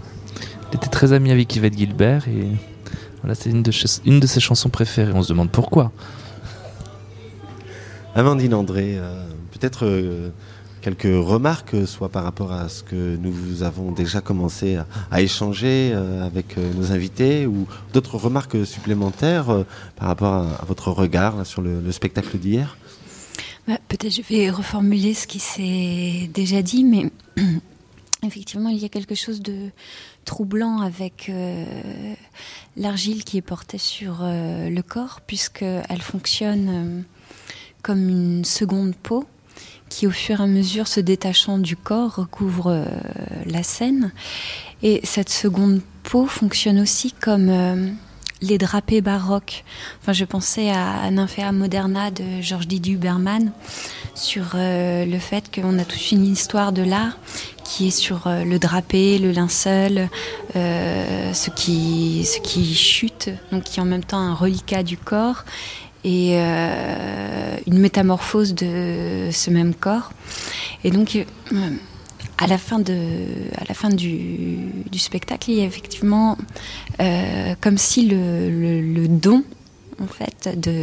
Il était très ami avec Yvette Guilbert et voilà, c'est une de, ch- une de ses chansons préférées. On se demande pourquoi. Amandine André, euh, peut-être euh, quelques remarques, soit par rapport à ce que nous avons déjà commencé à, à échanger euh, avec euh, nos invités, ou d'autres remarques supplémentaires euh, par rapport à, à votre regard là, sur le, le spectacle d'hier. Bah, peut-être je vais reformuler ce qui s'est déjà dit, mais effectivement, il y a quelque chose de troublant avec euh, l'argile qui est portée sur euh, le corps, puisqu'elle fonctionne... Euh, comme une seconde peau qui, au fur et à mesure, se détachant du corps, recouvre euh, la scène. Et cette seconde peau fonctionne aussi comme euh, les drapés baroques. Enfin, je pensais à Nymphéa Moderna de Georges Didier Huberman sur euh, le fait qu'on a toute une histoire de l'art qui est sur euh, le drapé, le linceul, euh, ce qui, ce qui chute, donc qui est en même temps un reliquat du corps et euh, une métamorphose de ce même corps. Et donc, euh, à la fin, de, à la fin du, du spectacle, il y a effectivement euh, comme si le, le, le don, en fait, de,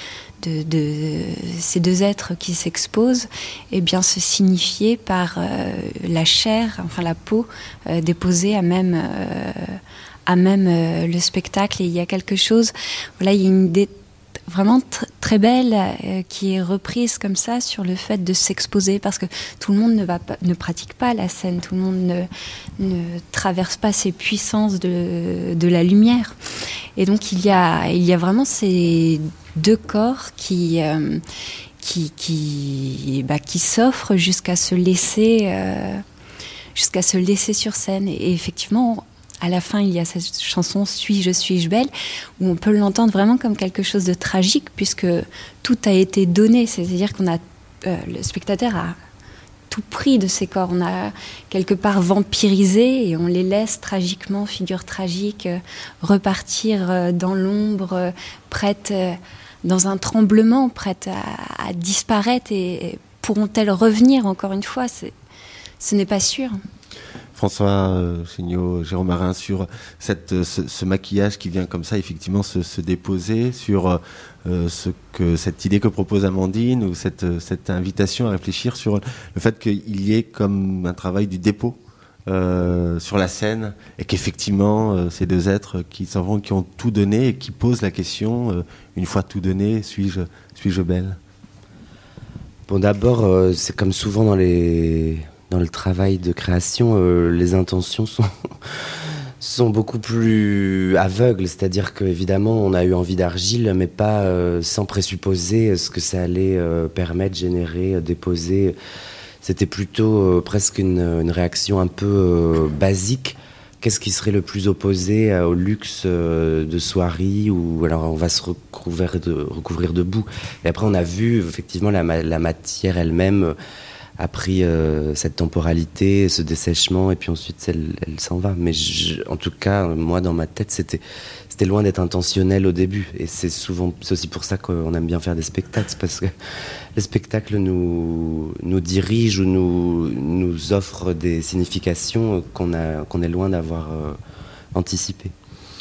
de, de ces deux êtres qui s'exposent, eh bien, se signifiait par euh, la chair, enfin la peau, euh, déposée à même, euh, à même euh, le spectacle. Et il y a quelque chose, voilà, il y a une idée vraiment tr- très belle euh, qui est reprise comme ça sur le fait de s'exposer, parce que tout le monde ne, va pas, ne pratique pas la scène, tout le monde ne, ne traverse pas ces puissances de, de la lumière. Et donc il y a, il y a vraiment ces deux corps qui, euh, qui, qui, bah, qui s'offrent jusqu'à se laisser, euh, jusqu'à se laisser sur scène. Et, et effectivement, à la fin, il y a cette chanson « Suis-je, suis-je belle ?» où on peut l'entendre vraiment comme quelque chose de tragique, puisque tout a été donné. C'est-à-dire qu'on a, euh, le spectateur a tout pris de ces corps. On a quelque part vampirisé et on les laisse tragiquement, figure tragique, euh, repartir euh, dans l'ombre, euh, prêtes, euh, dans un tremblement, prêtes à, à disparaître. Et, et pourront-elles revenir encore une fois ? C'est, ce n'est pas sûr. François euh, Chéniaud, Jérôme Marin, sur cette, ce, ce maquillage qui vient comme ça effectivement se, se déposer sur euh, ce que, cette idée que propose Amandine, ou cette, cette invitation à réfléchir sur le fait qu'il y ait comme un travail du dépôt euh, sur la scène, et qu'effectivement euh, ces deux êtres qui s'en vont, qui ont tout donné et qui posent la question, euh, une fois tout donné, suis-je, suis-je belle ? Bon, d'abord, euh, c'est comme souvent dans les... Dans le travail de création, euh, les intentions sont, sont beaucoup plus aveugles. C'est-à-dire qu'évidemment, on a eu envie d'argile, mais pas euh, sans présupposer ce que ça allait euh, permettre, générer, euh, déposer. C'était plutôt euh, presque une, une réaction un peu euh, basique. Qu'est-ce qui serait le plus opposé euh, au luxe euh, de soierie, où alors on va se recouvrir de, recouvrir de boue. Et après, on a vu effectivement la, la matière elle-même euh, a pris euh, cette temporalité, ce dessèchement, et puis ensuite elle, elle s'en va. Mais je, en tout cas, moi dans ma tête, c'était, c'était loin d'être intentionnel au début. Et c'est souvent, c'est aussi pour ça qu'on aime bien faire des spectacles, parce que les spectacles nous, nous dirigent ou nous, nous offrent des significations qu'on, a, qu'on est loin d'avoir euh, anticipées.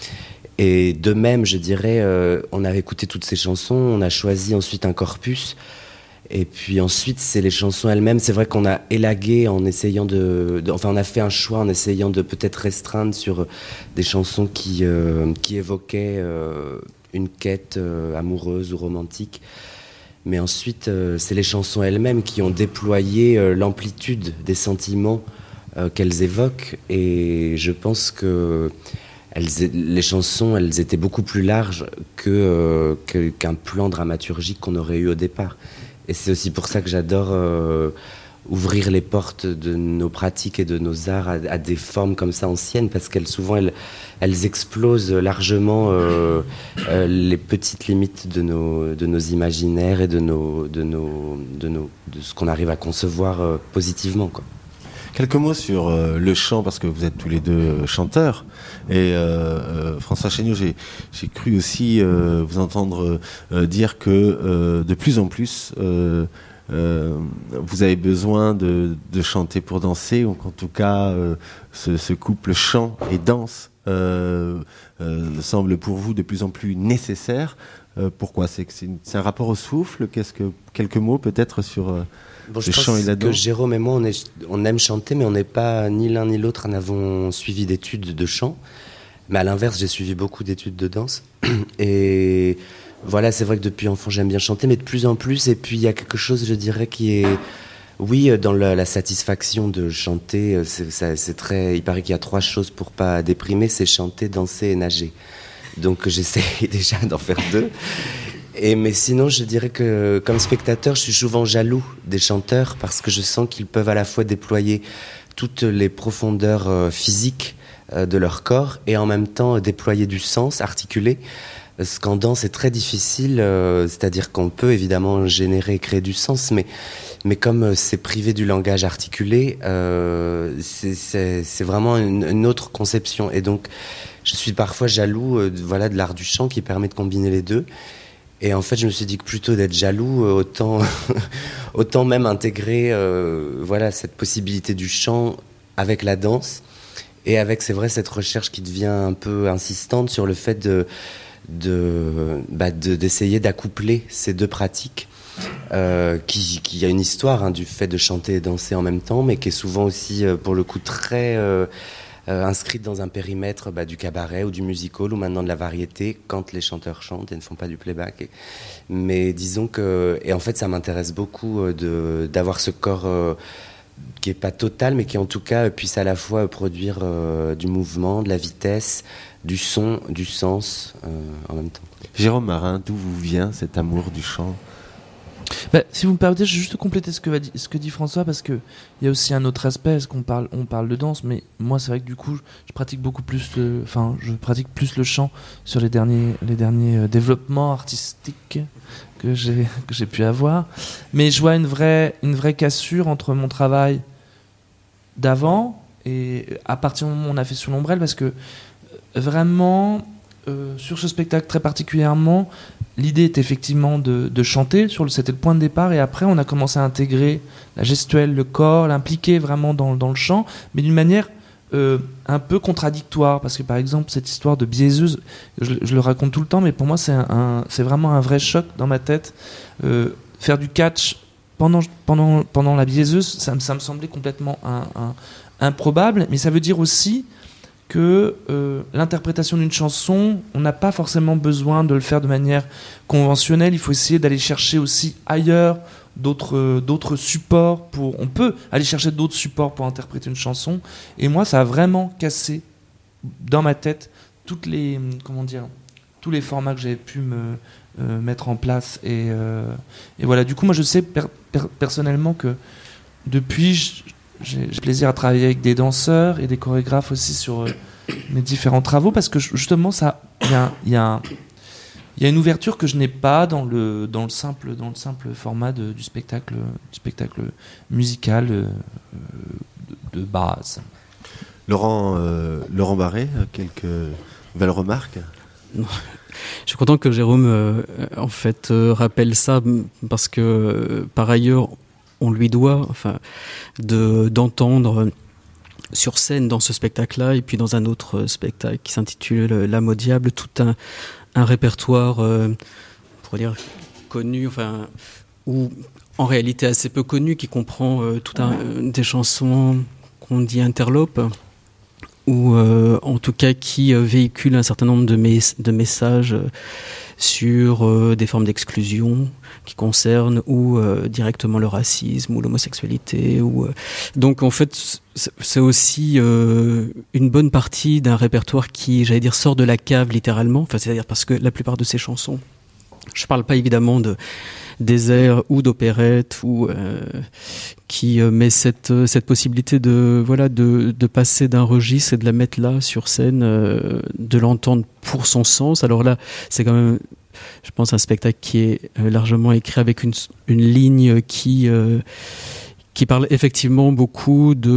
Et de même, je dirais, euh, on a écouté toutes ces chansons, on a choisi ensuite un corpus. Et puis ensuite, c'est les chansons elles-mêmes. C'est vrai qu'on a élagué en essayant de, de... Enfin, on a fait un choix en essayant de peut-être restreindre sur des chansons qui, euh, qui évoquaient euh, une quête euh, amoureuse ou romantique. Mais ensuite, euh, c'est les chansons elles-mêmes qui ont déployé euh, l'amplitude des sentiments euh, qu'elles évoquent. Et je pense que elles, les chansons, elles étaient beaucoup plus larges que, euh, que, qu'un plan dramaturgique qu'on aurait eu au départ. Et c'est aussi pour ça que j'adore euh, ouvrir les portes de nos pratiques et de nos arts à, à des formes comme ça anciennes, parce qu'elles souvent elles, elles explosent largement euh, euh, les petites limites de nos, de nos imaginaires et de, nos, de, nos, de, nos, de ce qu'on arrive à concevoir euh, positivement, quoi. Quelques mots sur euh, le chant, parce que vous êtes tous les deux euh, chanteurs. Et euh, euh, François Chéniaud, j'ai, j'ai cru aussi euh, vous entendre euh, dire que euh, de plus en plus, euh, euh, vous avez besoin de, de chanter pour danser, ou qu'en tout cas, euh, ce, ce couple chant et danse euh, euh, semble pour vous de plus en plus nécessaire. Euh, pourquoi ? C'est, que c'est, une, c'est un rapport au souffle ? Qu'est-ce que, quelques mots peut-être sur... Euh, Bon, je pense que Jérôme et moi, on, est, on aime chanter, mais on n'est pas ni l'un ni l'autre n'avons suivi d'études de chant. Mais à l'inverse, j'ai suivi beaucoup d'études de danse. Et voilà, c'est vrai que depuis enfant, j'aime bien chanter, mais de plus en plus. Et puis, il y a quelque chose, je dirais, qui est... Oui, dans la, la satisfaction de chanter, c'est, ça, c'est très... Il paraît qu'il y a trois choses pour pas déprimer, c'est chanter, danser et nager. Donc, j'essaie déjà d'en faire deux. Et, mais sinon, je dirais que comme spectateur, je suis souvent jaloux des chanteurs parce que je sens qu'ils peuvent à la fois déployer toutes les profondeurs euh, physiques euh, de leur corps et en même temps euh, déployer du sens, articuler. Ce qu'en danse est très difficile, euh, c'est-à-dire qu'on peut évidemment générer et créer du sens, mais, mais comme euh, c'est privé du langage articulé, euh, c'est, c'est, c'est vraiment une, une autre conception. Et donc, je suis parfois jaloux euh, de, voilà, de l'art du chant qui permet de combiner les deux. Et en fait, je me suis dit que plutôt d'être jaloux, euh, autant, autant même intégrer euh, voilà, cette possibilité du chant avec la danse. Et avec, c'est vrai, cette recherche qui devient un peu insistante sur le fait de... De, bah de, d'essayer d'accoupler ces deux pratiques euh, qui, qui a une histoire hein, du fait de chanter et danser en même temps, mais qui est souvent aussi euh, pour le coup très euh, euh, inscrite dans un périmètre bah, du cabaret ou du musical ou maintenant de la variété quand les chanteurs chantent et ne font pas du playback. Et, mais disons que, et en fait ça m'intéresse beaucoup euh, de, d'avoir ce corps euh, qui est pas total mais qui en tout cas puisse à la fois produire euh, du mouvement, de la vitesse, du son, du sens euh, en même temps. Jérôme Marin, d'où vous vient cet amour du chant ? Bah, si vous me permettez, je vais juste compléter ce que, va di- ce que dit François, parce qu'il y a aussi un autre aspect, parce qu'on parle, on parle de danse, mais moi c'est vrai que du coup je pratique beaucoup plus le, enfin, je pratique plus le chant sur les derniers, les derniers euh, développements artistiques que j'ai, que j'ai pu avoir. Mais je vois une vraie, une vraie cassure entre mon travail d'avant et à partir du moment où on a fait Sous l'ombrelle, parce que vraiment, euh, sur ce spectacle très particulièrement, l'idée est effectivement de, de chanter, sur le, c'était le point de départ, et après on a commencé à intégrer la gestuelle, le corps, l'impliquer vraiment dans, dans le chant, mais d'une manière euh, un peu contradictoire, parce que par exemple cette histoire de biaiseuse, je, je le raconte tout le temps, mais pour moi c'est, un, un, c'est vraiment un vrai choc dans ma tête. Euh, faire du catch pendant, pendant, pendant la biaiseuse, ça, ça me semblait complètement un, un, improbable, mais ça veut dire aussi que euh, l'interprétation d'une chanson, on n'a pas forcément besoin de le faire de manière conventionnelle. Il faut essayer d'aller chercher aussi ailleurs d'autres, euh, d'autres supports. Pour, on peut aller chercher d'autres supports pour interpréter une chanson. Et moi, ça a vraiment cassé dans ma tête toutes les, comment dire, tous les formats que j'avais pu me euh, mettre en place. Et, euh, et voilà. Du coup, moi, je sais per, per, personnellement que depuis, je, J'ai, j'ai plaisir à travailler avec des danseurs et des chorégraphes aussi sur euh, mes différents travaux, parce que justement, ça, il y a, y a, y a une ouverture que je n'ai pas dans le, dans le, simple, dans le simple format de, du, spectacle, du spectacle musical euh, de, de base. Laurent, euh, Laurent Barré, quelques nouvelles remarques ? Non. Je suis content que Jérôme euh, en fait euh, rappelle ça, parce que euh, par ailleurs on lui doit enfin, de, d'entendre sur scène dans ce spectacle-là et puis dans un autre spectacle qui s'intitule L'âme au diable, tout un, un répertoire, euh, pour dire connu, enfin, ou en réalité assez peu connu, qui comprend euh, tout un, euh, des chansons qu'on dit interlopes, ou euh, en tout cas qui euh, véhiculent un certain nombre de, mes, de messages euh, sur euh, des formes d'exclusion qui concernent ou euh, directement le racisme ou l'homosexualité. Ou, euh... Donc en fait, c'est aussi euh, une bonne partie d'un répertoire qui, j'allais dire, sort de la cave littéralement. Enfin, c'est-à-dire parce que la plupart de ces chansons, je parle pas évidemment de des airs ou d'opérettes ou euh, qui euh, met cette cette possibilité de voilà de de passer d'un registre et de la mettre là sur scène, euh, de l'entendre pour son sens. Alors là, c'est quand même, je pense, un spectacle qui est largement écrit avec une une ligne qui euh, qui parle effectivement beaucoup de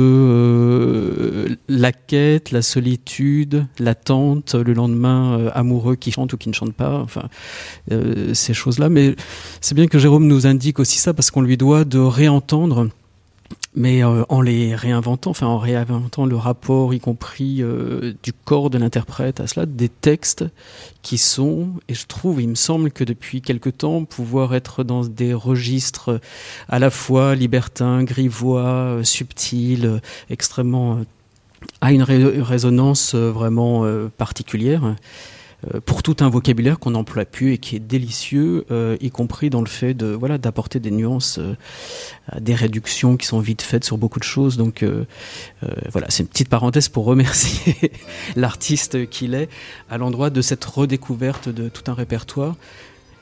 euh, la quête, la solitude, l'attente, le lendemain euh, amoureux qui chante ou qui ne chante pas, enfin euh, ces choses-là. Mais c'est bien que Jérôme nous indique aussi ça, parce qu'on lui doit de réentendre, mais euh, en les réinventant, enfin en réinventant le rapport, y compris euh, du corps de l'interprète à cela, des textes qui sont, et je trouve, il me semble que depuis quelque temps, pouvoir être dans des registres à la fois libertins, grivois, euh, subtils, euh, extrêmement, euh, à une ré- résonance euh, vraiment euh, particulière, euh, pour tout un vocabulaire qu'on n'emploie plus et qui est délicieux, euh, y compris dans le fait de voilà d'apporter des nuances, euh, des réductions qui sont vite faites sur beaucoup de choses. Donc euh, euh, voilà, c'est une petite parenthèse pour remercier l'artiste qu'il est à l'endroit de cette redécouverte de tout un répertoire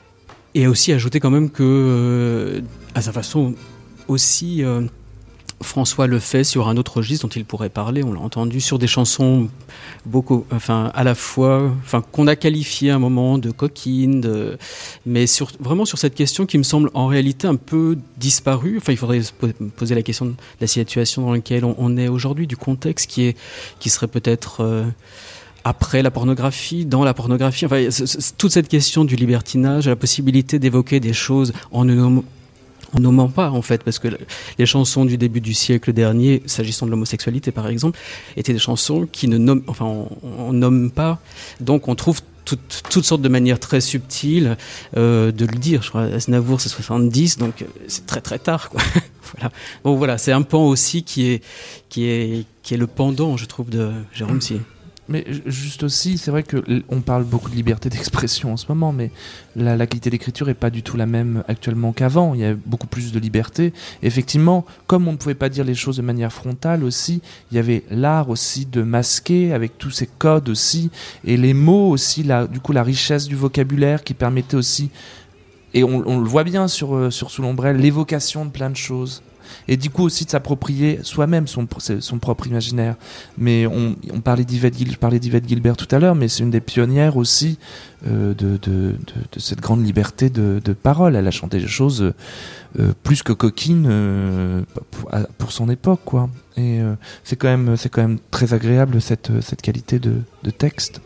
et aussi ajouter quand même que, euh, à sa façon aussi, euh, François le fait sur un autre registre dont il pourrait parler, on l'a entendu, sur des chansons beaucoup, enfin, à la fois, enfin, qu'on a qualifié à un moment de coquines, de, mais sur, vraiment sur cette question qui me semble en réalité un peu disparue. Enfin, il faudrait se poser la question de la situation dans laquelle on, on est aujourd'hui, du contexte qui est, qui serait peut-être euh, après la pornographie, dans la pornographie. Enfin, c- c- toute cette question du libertinage, la possibilité d'évoquer des choses en ne nommant en nommant pas, en fait, parce que les chansons du début du siècle dernier, s'agissant de l'homosexualité par exemple, étaient des chansons qui ne nomment, enfin, on, on nomme pas, donc on trouve toutes, toutes sortes de manières très subtiles euh, de le dire. Je crois Aznavour c'est soixante-dix, donc c'est très très tard, quoi. Voilà. Bon voilà, c'est un pan aussi qui est qui est qui est le pendant, je trouve, de Jérôme Sié. Mais juste aussi, c'est vrai qu'on parle beaucoup de liberté d'expression en ce moment, mais la, la qualité d'écriture n'est pas du tout la même actuellement qu'avant. Il y a beaucoup plus de liberté. Et effectivement, comme on ne pouvait pas dire les choses de manière frontale aussi, il y avait l'art aussi de masquer avec tous ces codes aussi, et les mots aussi, la, du coup la richesse du vocabulaire qui permettait aussi, et on, on le voit bien sur, sur Sous l'ombrelle, l'évocation de plein de choses. Et du coup aussi de s'approprier soi-même son, son propre imaginaire. Mais on, on parlait d'Yvette, je parlais d'Yvette Guilbert tout à l'heure, mais c'est une des pionnières aussi euh, de, de, de, de cette grande liberté de, de parole. Elle a chanté des choses euh, plus que coquines euh, pour, pour son époque, quoi. Et euh, c'est quand même, c'est quand même très agréable cette, cette qualité de, de texte.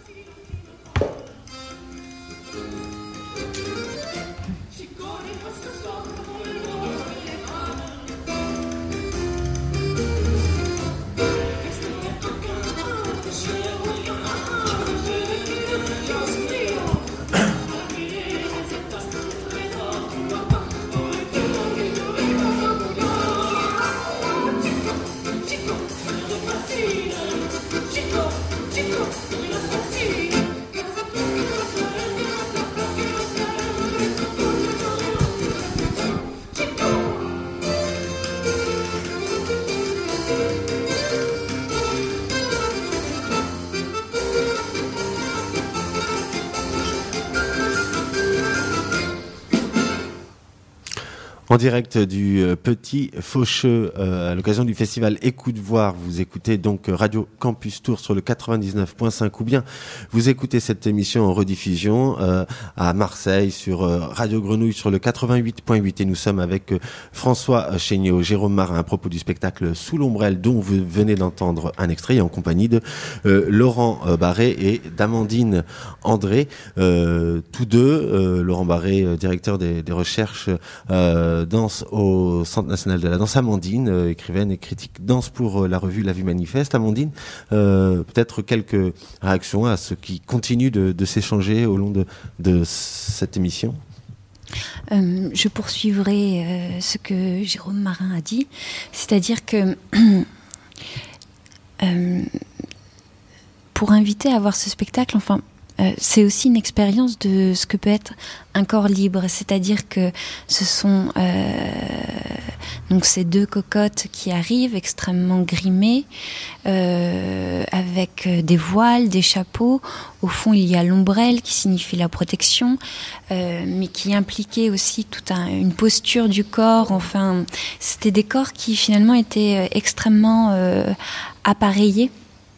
En direct du euh, Petit Faucheux, euh, à l'occasion du festival Écoute Voir, vous écoutez donc Radio Campus Tours sur le quatre-vingt-dix-neuf virgule cinq, ou bien vous écoutez cette émission en rediffusion euh, à Marseille sur euh, Radio Grenouille sur le quatre-vingt-huit virgule huit, et nous sommes avec euh, François Chéniaud, Jérôme Marin à propos du spectacle Sous l'ombrelle dont vous venez d'entendre un extrait, en compagnie de euh, Laurent euh, Barré et d'Amandine André, euh, tous deux, euh, Laurent Barré, euh, directeur des, des recherches euh, danse au Centre national de la danse, Amandine, euh, écrivaine et critique danse pour euh, la revue La Vue Manifeste. Amandine, euh, peut-être quelques réactions à ce qui continue de, de s'échanger au long de, de cette émission. Euh, je poursuivrai euh, ce que Jérôme Marin a dit, c'est-à-dire que euh, pour inviter à voir ce spectacle, enfin, Euh, c'est aussi une expérience de ce que peut être un corps libre, c'est-à-dire que ce sont euh, donc ces deux cocottes qui arrivent extrêmement grimées, euh, avec des voiles, des chapeaux. Au fond, il y a l'ombrelle qui signifie la protection, euh, mais qui impliquait aussi toute un, une posture du corps. Enfin, c'était des corps qui finalement étaient extrêmement euh, appareillés.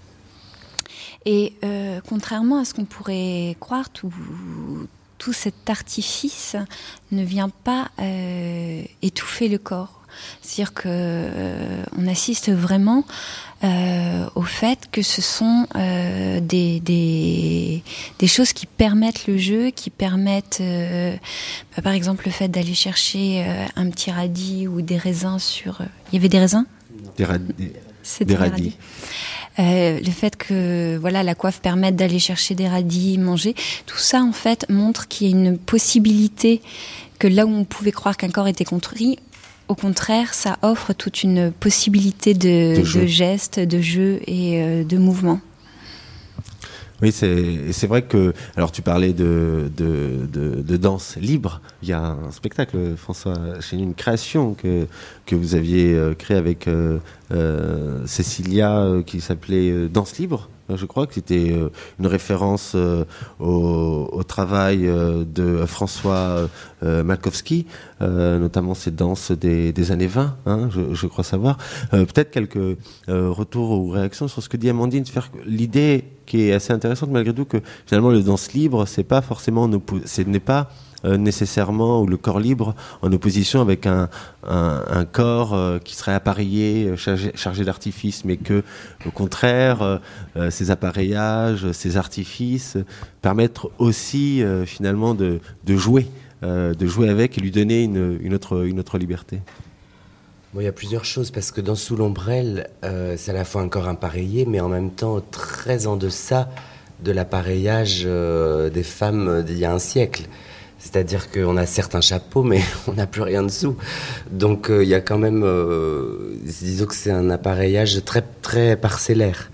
Et euh, contrairement à ce qu'on pourrait croire, tout, tout cet artifice ne vient pas euh, étouffer le corps. C'est-à-dire que euh, on assiste vraiment euh, au fait que ce sont euh, des, des, des choses qui permettent le jeu, qui permettent, euh, bah, par exemple, le fait d'aller chercher euh, un petit radis ou des raisins sur... Euh, il y avait des raisins ? Des radis. C'était des radis. Euh, le fait que voilà la coiffe permette d'aller chercher des radis, manger, tout ça en fait montre qu'il y a une possibilité, que là où on pouvait croire qu'un corps était contrit, au contraire ça offre toute une possibilité de, de, de gestes, de jeux et euh, de mouvements. Oui, c'est, c'est vrai que... Alors, tu parlais de, de, de, de danse libre. Il y a un spectacle, François Chéniaud, une création que, que vous aviez euh, créée avec euh, euh, Cécilia, euh, qui s'appelait euh, Danse libre. je crois que c'était euh, une référence euh, au, au travail euh, de François euh, Malkowski, euh, notamment ces danses des, des années vingt, hein, je, je crois savoir. Euh, peut-être quelques euh, retours ou réactions sur ce que dit Amandine. Faire l'idée qui est assez intéressante malgré tout, que finalement le danse libre, c'est pas forcément, oppo- ce n'est pas Euh, nécessairement, ou le corps libre, en opposition avec un, un, un corps euh, qui serait appareillé, chargé, chargé d'artifices, mais que, au contraire, euh, ces appareillages, ces artifices permettent aussi euh, finalement de, de jouer, euh, de jouer avec et lui donner une, une, autre, une autre liberté. Bon, il y a plusieurs choses, parce que dans Sous l'ombrelle, euh, c'est à la fois un corps appareillé, mais en même temps très en deçà de l'appareillage euh, des femmes d'il y a un siècle. C'est-à-dire qu'on a certes un chapeau, mais on n'a plus rien dessous. Donc il euh, y a quand même, euh, disons que c'est un appareillage très, très parcellaire.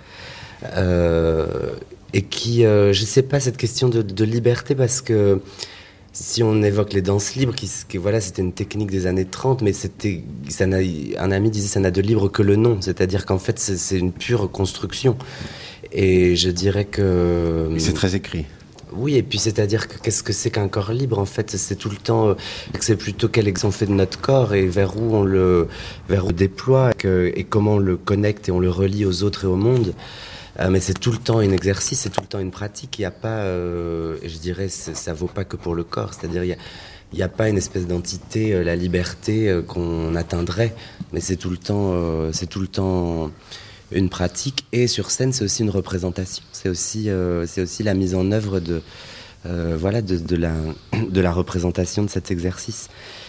Euh, et qui, euh, je ne sais pas, cette question de, de liberté, parce que si on évoque les danses libres, qui, qui, voilà, c'était une technique des années trente, mais c'était, ça n'a, un ami disait ça n'a de libre que le nom. C'est-à-dire qu'en fait, c'est, c'est une pure construction. Et je dirais que... Et c'est très écrit. Oui, et puis c'est-à-dire que qu'est-ce que c'est qu'un corps libre, en fait, c'est tout le temps, euh, c'est plutôt quel exemple on fait de notre corps et vers où on le, vers où on le déploie et, que, et comment on le connecte et on le relie aux autres et au monde. Euh, mais c'est tout le temps un exercice, c'est tout le temps une pratique. Il n'y a pas, euh, je dirais, ça vaut pas que pour le corps. C'est-à-dire, il y a, il n'y a pas une espèce d'entité, euh, la liberté euh, qu'on atteindrait, mais c'est tout le temps, euh, c'est tout le temps une pratique. Et sur scène, c'est aussi une représentation. C'est aussi, euh, c'est aussi la mise en œuvre de, euh, voilà, de, de la, de la représentation de cet exercice.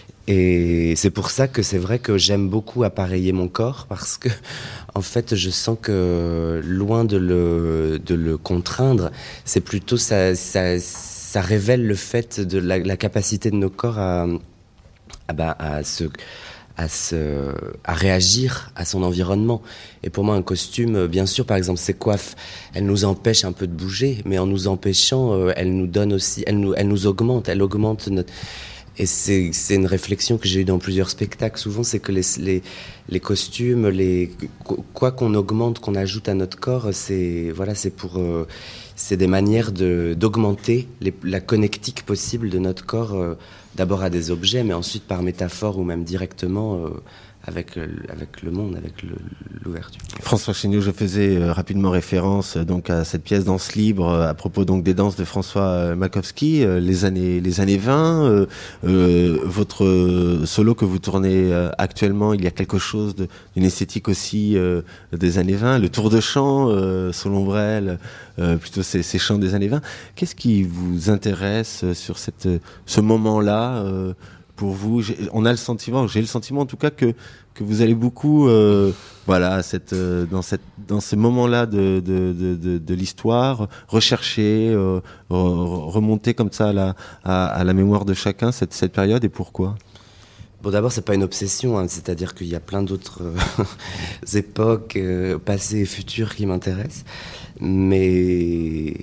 Et c'est pour ça que c'est vrai que j'aime beaucoup appareiller mon corps, parce que, en fait, je sens que loin de le, de le contraindre, c'est plutôt ça, ça, ça révèle le fait de la, la capacité de nos corps à, à, bah, à se, à se, à réagir à son environnement. Et pour moi, un costume, bien sûr, par exemple, ces coiffes, elles nous empêchent un peu de bouger, mais en nous empêchant, elles nous donnent aussi, elles nous, elles nous augmentent, elles augmentent notre. Et c'est, c'est une réflexion que j'ai eue dans plusieurs spectacles. Souvent, c'est que les, les, les costumes, les, quoi qu'on augmente, qu'on ajoute à notre corps, c'est, voilà, c'est pour, euh, c'est des manières de, d'augmenter les, la connectique possible de notre corps, euh, d'abord à des objets, mais ensuite par métaphore ou même directement euh, avec, avec le monde, avec le, l'ouverture. François Chéniaud, je faisais euh, rapidement référence euh, donc à cette pièce Danse libre euh, à propos donc des danses de François euh, Malkowski, euh, les années les années vingt. Euh, euh, votre euh, solo que vous tournez euh, actuellement, il y a quelque chose de, d'une esthétique aussi euh, des années vingt. Le tour de chant, euh, Sous l'ombrelle, euh, plutôt ces, ces chants des années vingt. Qu'est-ce qui vous intéresse sur cette ce moment-là euh, pour vous? J'ai, on a le sentiment, j'ai le sentiment en tout cas que que vous allez beaucoup, euh, voilà, cette, euh, dans cette, dans ces moments-là de de de de, de l'histoire, rechercher, euh, remonter comme ça à la à, à la mémoire de chacun cette cette période, et pourquoi? Bon, d'abord, c'est pas une obsession, hein, c'est-à-dire qu'il y a plein d'autres euh, époques, euh, passées et futures, qui m'intéressent, mais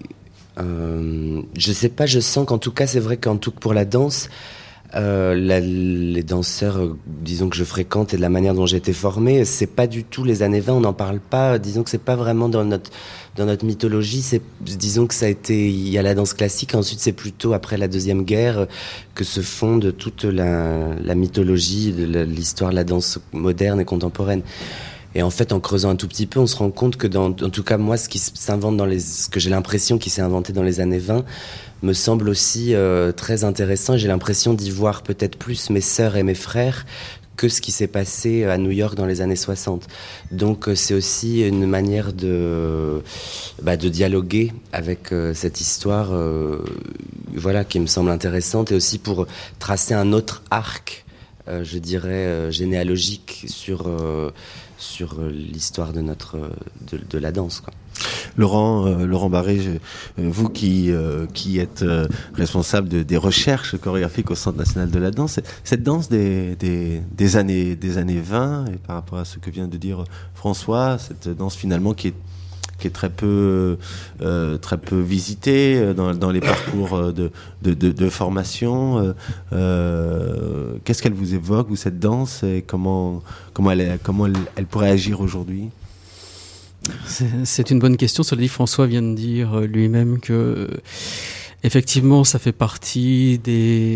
euh, je sais pas, je sens qu'en tout cas, c'est vrai qu'en tout pour la danse. Euh, la, les danseurs, euh, disons que je fréquente et de la manière dont j'ai été formé, c'est pas du tout les années vingt, on n'en parle pas. Disons que c'est pas vraiment dans notre dans notre mythologie. C'est, disons que ça a été, il y a la danse classique. Ensuite, c'est plutôt après la deuxième guerre que se fonde toute la, la mythologie de la, l'histoire de la danse moderne et contemporaine. Et en fait, en creusant un tout petit peu, on se rend compte que dans, en tout cas moi, ce qui s'invente dans les, ce que j'ai l'impression qui s'est inventé dans les années vingt, me semble aussi euh, très intéressant. J'ai l'impression d'y voir peut-être plus mes sœurs et mes frères que ce qui s'est passé à New York dans les années soixante. Donc euh, c'est aussi une manière de, bah, de dialoguer avec euh, cette histoire, euh, voilà, qui me semble intéressante, et aussi pour tracer un autre arc, euh, je dirais euh, généalogique sur euh, sur l'histoire de notre de, de la danse, quoi. Laurent, euh, Laurent Barré, je, euh, vous qui euh, qui êtes euh, responsable de, des recherches chorégraphiques au Centre national de la danse, cette danse des, des des années des années vingt, et par rapport à ce que vient de dire François, cette danse finalement qui est qui est très peu euh, très peu visitée dans dans les parcours de de de, de formation. Euh, qu'est-ce qu'elle vous évoque, vous, cette danse, et comment comment elle comment elle, elle pourrait agir aujourd'hui? C'est, c'est une bonne question. Cela dit, François vient de dire lui-même que, euh, effectivement, ça fait partie des,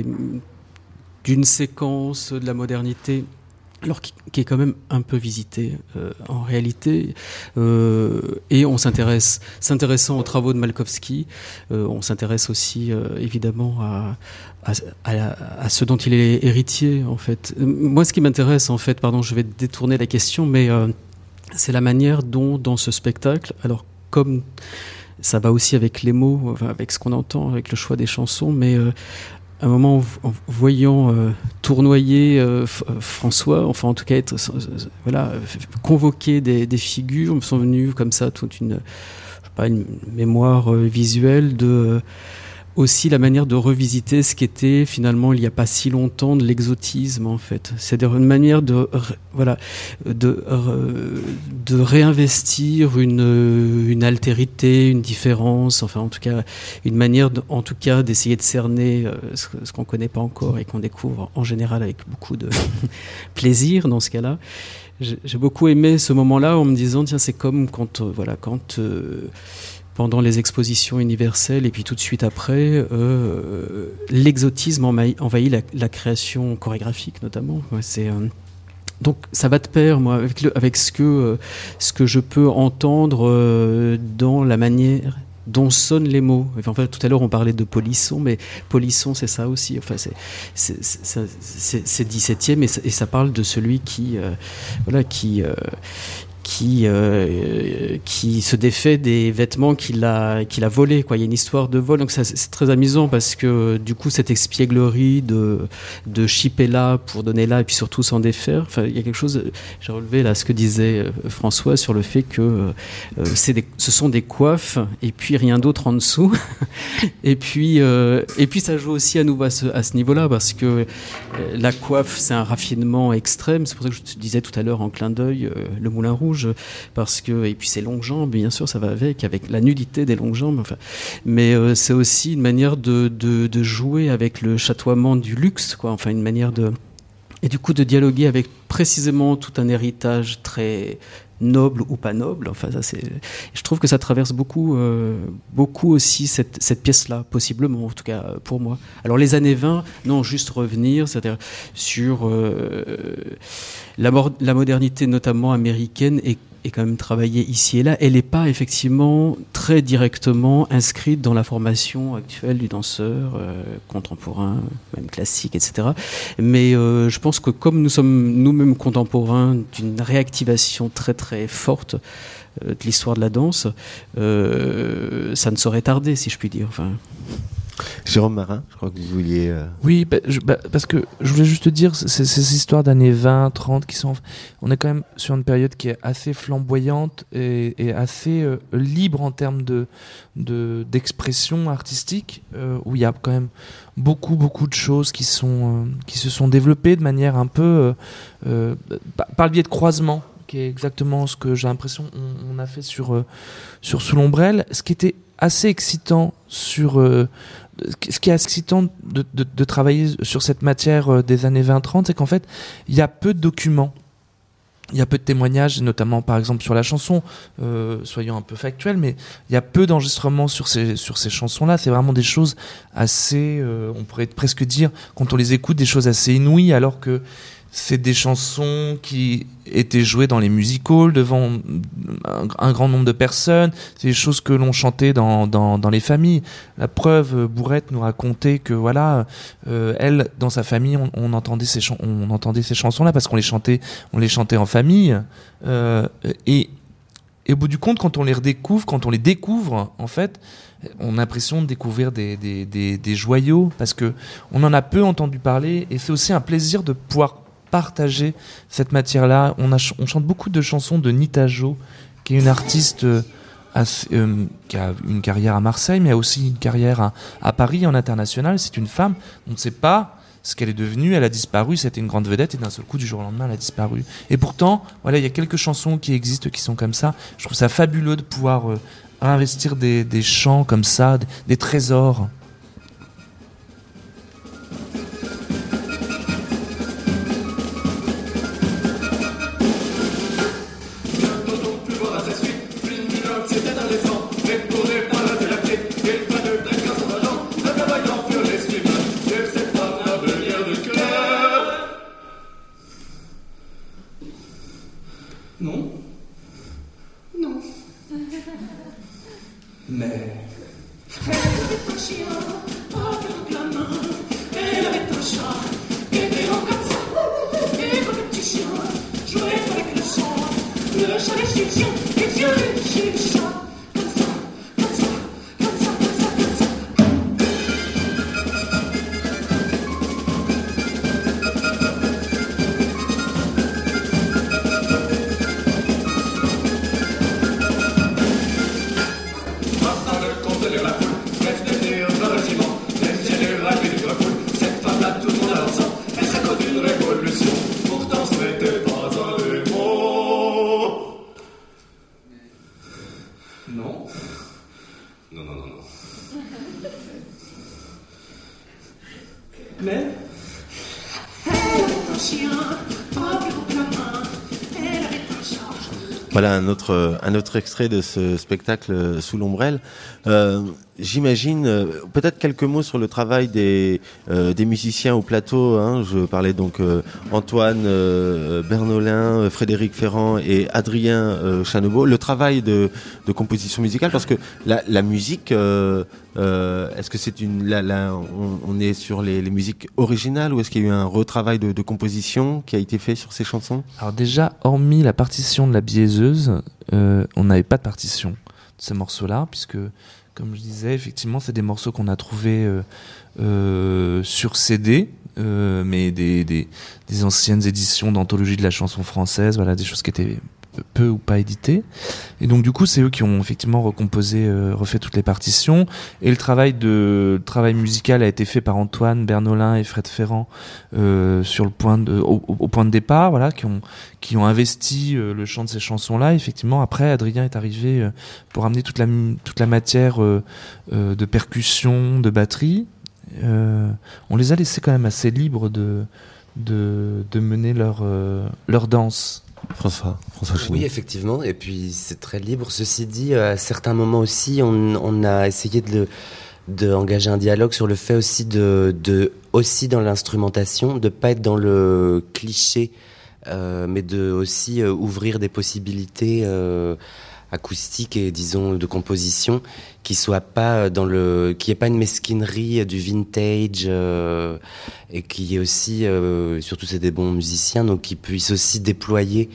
d'une séquence de la modernité, alors qui, qui est quand même un peu visitée euh, en réalité. Euh, et on s'intéresse, s'intéressant aux travaux de Malkovski, euh, on s'intéresse aussi euh, évidemment à, à, à, à ce dont il est héritier, en fait. Moi, ce qui m'intéresse, en fait, pardon, je vais détourner la question, mais euh, c'est la manière dont, dans ce spectacle, alors comme ça va aussi avec les mots, enfin, avec ce qu'on entend, avec le choix des chansons, mais euh, à un moment, en voyant euh, tournoyer euh, F- François, enfin en tout cas être, euh, voilà, convoquer des, des figures, me sont venues comme ça toute une, je sais pas, une mémoire euh, visuelle de euh, aussi la manière de revisiter ce qu'était finalement il n'y a pas si longtemps de l'exotisme, en fait. C'est-à-dire une manière de voilà de de réinvestir une une altérité, une différence, enfin en tout cas une manière de, en tout cas d'essayer de cerner ce, ce qu'on connaît pas encore et qu'on découvre en général avec beaucoup de plaisir dans ce cas-là. J'ai, j'ai beaucoup aimé ce moment-là en me disant tiens, c'est comme quand euh, voilà quand euh, pendant les expositions universelles et puis tout de suite après, euh, l'exotisme envahit, envahit la, la création chorégraphique notamment. Ouais, c'est, euh, donc ça va de pair, moi, avec, le, avec ce, que, euh, ce que je peux entendre euh, dans la manière dont sonnent les mots. Enfin, en fait, tout à l'heure on parlait de polisson, mais polisson c'est ça aussi. Enfin, c'est, c'est, c'est, c'est, c'est dix-septième et ça, et ça parle de celui qui, euh, voilà, qui... Euh, qui euh, qui se défait des vêtements qu'il a qu'il a volés, quoi. Il y a une histoire de vol, donc ça, c'est très amusant parce que du coup cette espièglerie de de chipper là pour donner là et puis surtout s'en défaire, enfin il y a quelque chose. J'ai relevé là ce que disait François sur le fait que euh, c'est des, ce sont des coiffes et puis rien d'autre en dessous et puis euh, et puis ça joue aussi à nouveau à ce, à ce niveau-là parce que euh, la coiffe c'est un raffinement extrême. C'est pour ça que je te disais tout à l'heure en clin d'œil euh, le Moulin Rouge. Parce que, et puis ces longues jambes, bien sûr, ça va avec, avec la nudité des longues jambes. Enfin, mais euh, c'est aussi une manière de, de, de jouer avec le chatoiement du luxe, quoi. Enfin, une manière de. Et du coup, de dialoguer avec précisément tout un héritage très noble ou pas noble. Enfin, ça, c'est. Je trouve que ça traverse beaucoup, euh, beaucoup aussi cette, cette pièce-là, possiblement, en tout cas pour moi. Alors, les années vingt, non, juste revenir, c'est-à-dire sur. Euh, La, mor- la modernité, notamment américaine, est, est quand même travaillée ici et là. Elle n'est pas effectivement très directement inscrite dans la formation actuelle du danseur euh, contemporain, même classique, et cetera. Mais euh, je pense que comme nous sommes nous-mêmes contemporains d'une réactivation très très forte euh, de l'histoire de la danse, euh, ça ne saurait tarder, si je puis dire. Enfin... Jérôme Marin, je crois que vous vouliez... Euh... Oui, bah, je, bah, parce que je voulais juste te dire, c'est ces histoires d'années vingt, trente qui sont... On est quand même sur une période qui est assez flamboyante et, et assez euh, libre en termes de, de, d'expression artistique, euh, où il y a quand même beaucoup, beaucoup de choses qui, sont, euh, qui se sont développées de manière un peu... Euh, euh, par le biais de croisements, qui est exactement ce que j'ai l'impression on, on a fait sur, euh, sur Sous l'ombrelle. Ce qui était assez excitant sur... Euh, ce qui est excitant de, de, de travailler sur cette matière des années vingt trente, c'est qu'en fait, il y a peu de documents, il y a peu de témoignages, notamment par exemple sur la chanson, euh, soyons un peu factuels, mais il y a peu d'enregistrements sur ces, sur ces chansons-là. C'est vraiment des choses assez, euh, on pourrait presque dire, quand on les écoute, des choses assez inouïes, alors que c'est des chansons qui étaient jouées dans les music halls devant un, un grand nombre de personnes. C'est des choses que l'on chantait dans, dans, dans les familles. La preuve, Bourrette nous racontait que voilà, euh, elle, dans sa famille, on, on entendait ces chan- on entendait ces chansons-là parce qu'on les chantait, on les chantait en famille. Euh, et, et au bout du compte, quand on les redécouvre, quand on les découvre, en fait, on a l'impression de découvrir des, des, des, des joyaux parce que on en a peu entendu parler. Et c'est aussi un plaisir de pouvoir partager cette matière-là. On, a, on chante beaucoup de chansons de Nita Jo, qui est une artiste euh, assez, euh, qui a une carrière à Marseille, mais a aussi une carrière à, à Paris, en international. C'est une femme, on ne sait pas ce qu'elle est devenue, elle a disparu, c'était une grande vedette, et d'un seul coup, du jour au lendemain, elle a disparu. Et pourtant, voilà, il y a quelques chansons qui existent, qui sont comme ça. Je trouve ça fabuleux de pouvoir euh, investir des, des chants comme ça, des, des trésors. Mais elle avait un chien, avec la main. Elle avait un chat, qui était en comme ça. Et quand le petit chien jouait avec le chat, le chat est chez le chien, et le chien est chez le chat. Comme ça, comme ça, comme ça, comme ça, comme ça. Martin le comte de la foule, chef de tir dans le régiment, chef général du foule. Cette femme-là, tout le monde a l'ensemble, elle serait cause d'une révolution. Pourtant, ce n'était pas un démon. Non. Non, non, non, non. Mais elle avait un chien, avec la main. Elle avait un chat. Voilà un autre, un autre extrait de ce spectacle Sous l'ombrelle. Euh, J'imagine, euh, peut-être quelques mots sur le travail des, euh, des musiciens au plateau. Hein. Je parlais donc euh, Antoine euh, Bernolin, euh, Frédéric Ferrand et Adrien euh, Chanebeau. Le travail de, de composition musicale, parce que la, la musique, euh, euh, est-ce que c'est une, là, là on, on est sur les, les musiques originales ou est-ce qu'il y a eu un retravail de, de composition qui a été fait sur ces chansons? Alors déjà, hormis la partition de la biaiseuse, euh, on n'avait pas de partition de ces morceaux-là, puisque comme je disais, effectivement, c'est des morceaux qu'on a trouvés euh, euh, sur C D, euh, mais des, des, des anciennes éditions d'anthologie de la chanson française, voilà, des choses qui étaient peu ou pas éditées. Et donc du coup, c'est eux qui ont effectivement recomposé, euh, refait toutes les partitions. Et le travail de le travail musical a été fait par Antoine Bernolin et Fred Ferrand euh, sur le point de, au, au point de départ, voilà, qui ont qui ont investi euh, le chant de ces chansons-là. Effectivement, après, Adrien est arrivé euh, pour amener toute la toute la matière euh, euh, de percussion, de batterie. Euh, on les a laissés quand même assez libres de de, de mener leur euh, leur danse. François, François Chigny. Oui, effectivement, et puis c'est très libre. Ceci dit, à certains moments aussi, on, on a essayé de, de engager un dialogue sur le fait aussi de, de aussi dans l'instrumentation, de pas être dans le cliché, euh, mais de aussi euh, ouvrir des possibilités euh, acoustiques et disons de composition qui soit pas dans le, qui est pas une mesquinerie du vintage euh, et qui est aussi, euh, surtout c'est des bons musiciens, donc qui puissent aussi déployer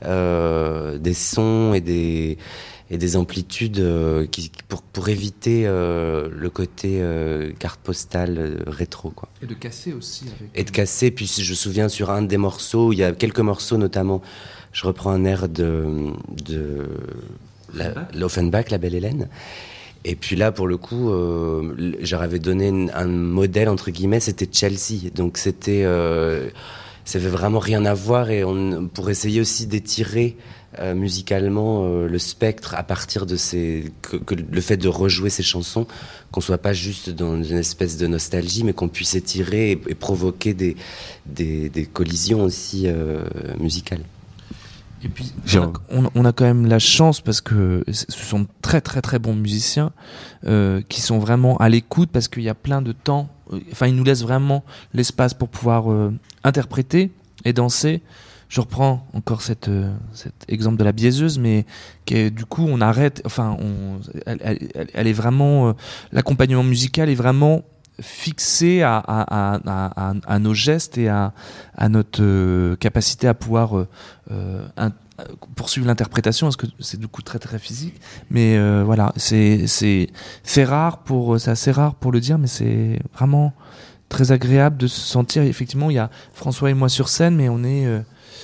euh, des sons et des et des amplitudes euh, qui, pour pour éviter euh, le côté euh, carte postale euh, rétro quoi. Et de casser aussi. Avec et de casser. Puis je me souviens sur un des morceaux, il y a quelques morceaux notamment. Je reprends un air de de la, l'Offenbach, La Belle Hélène. Et puis là, pour le coup, euh, j'avais donné une, un modèle, entre guillemets, c'était Chelsea. Donc c'était, euh, ça avait vraiment rien à voir. Et on, pour essayer aussi d'étirer euh, musicalement euh, le spectre à partir de ces, que, que le fait de rejouer ces chansons, qu'on soit pas juste dans une espèce de nostalgie, mais qu'on puisse étirer et, et provoquer des, des, des collisions aussi euh, musicales. Et puis, on a, on, on a quand même la chance, parce que ce sont de très très très bons musiciens euh, qui sont vraiment à l'écoute, parce qu'il y a plein de temps, euh, enfin ils nous laissent vraiment l'espace pour pouvoir euh, interpréter et danser. Je reprends encore cette, euh, cet exemple de la biaiseuse, mais qui est, du coup on arrête, enfin on, elle, elle, elle est vraiment, euh, l'accompagnement musical est vraiment fixé à, à, à, à, à nos gestes et à, à notre euh, capacité à pouvoir euh, euh, un, poursuivre l'interprétation, parce que c'est du coup très très physique, mais euh, voilà, c'est c'est c'est rare pour c'est assez rare pour le dire, mais c'est vraiment très agréable de se sentir. Effectivement, il y a François et moi sur scène, mais on est euh,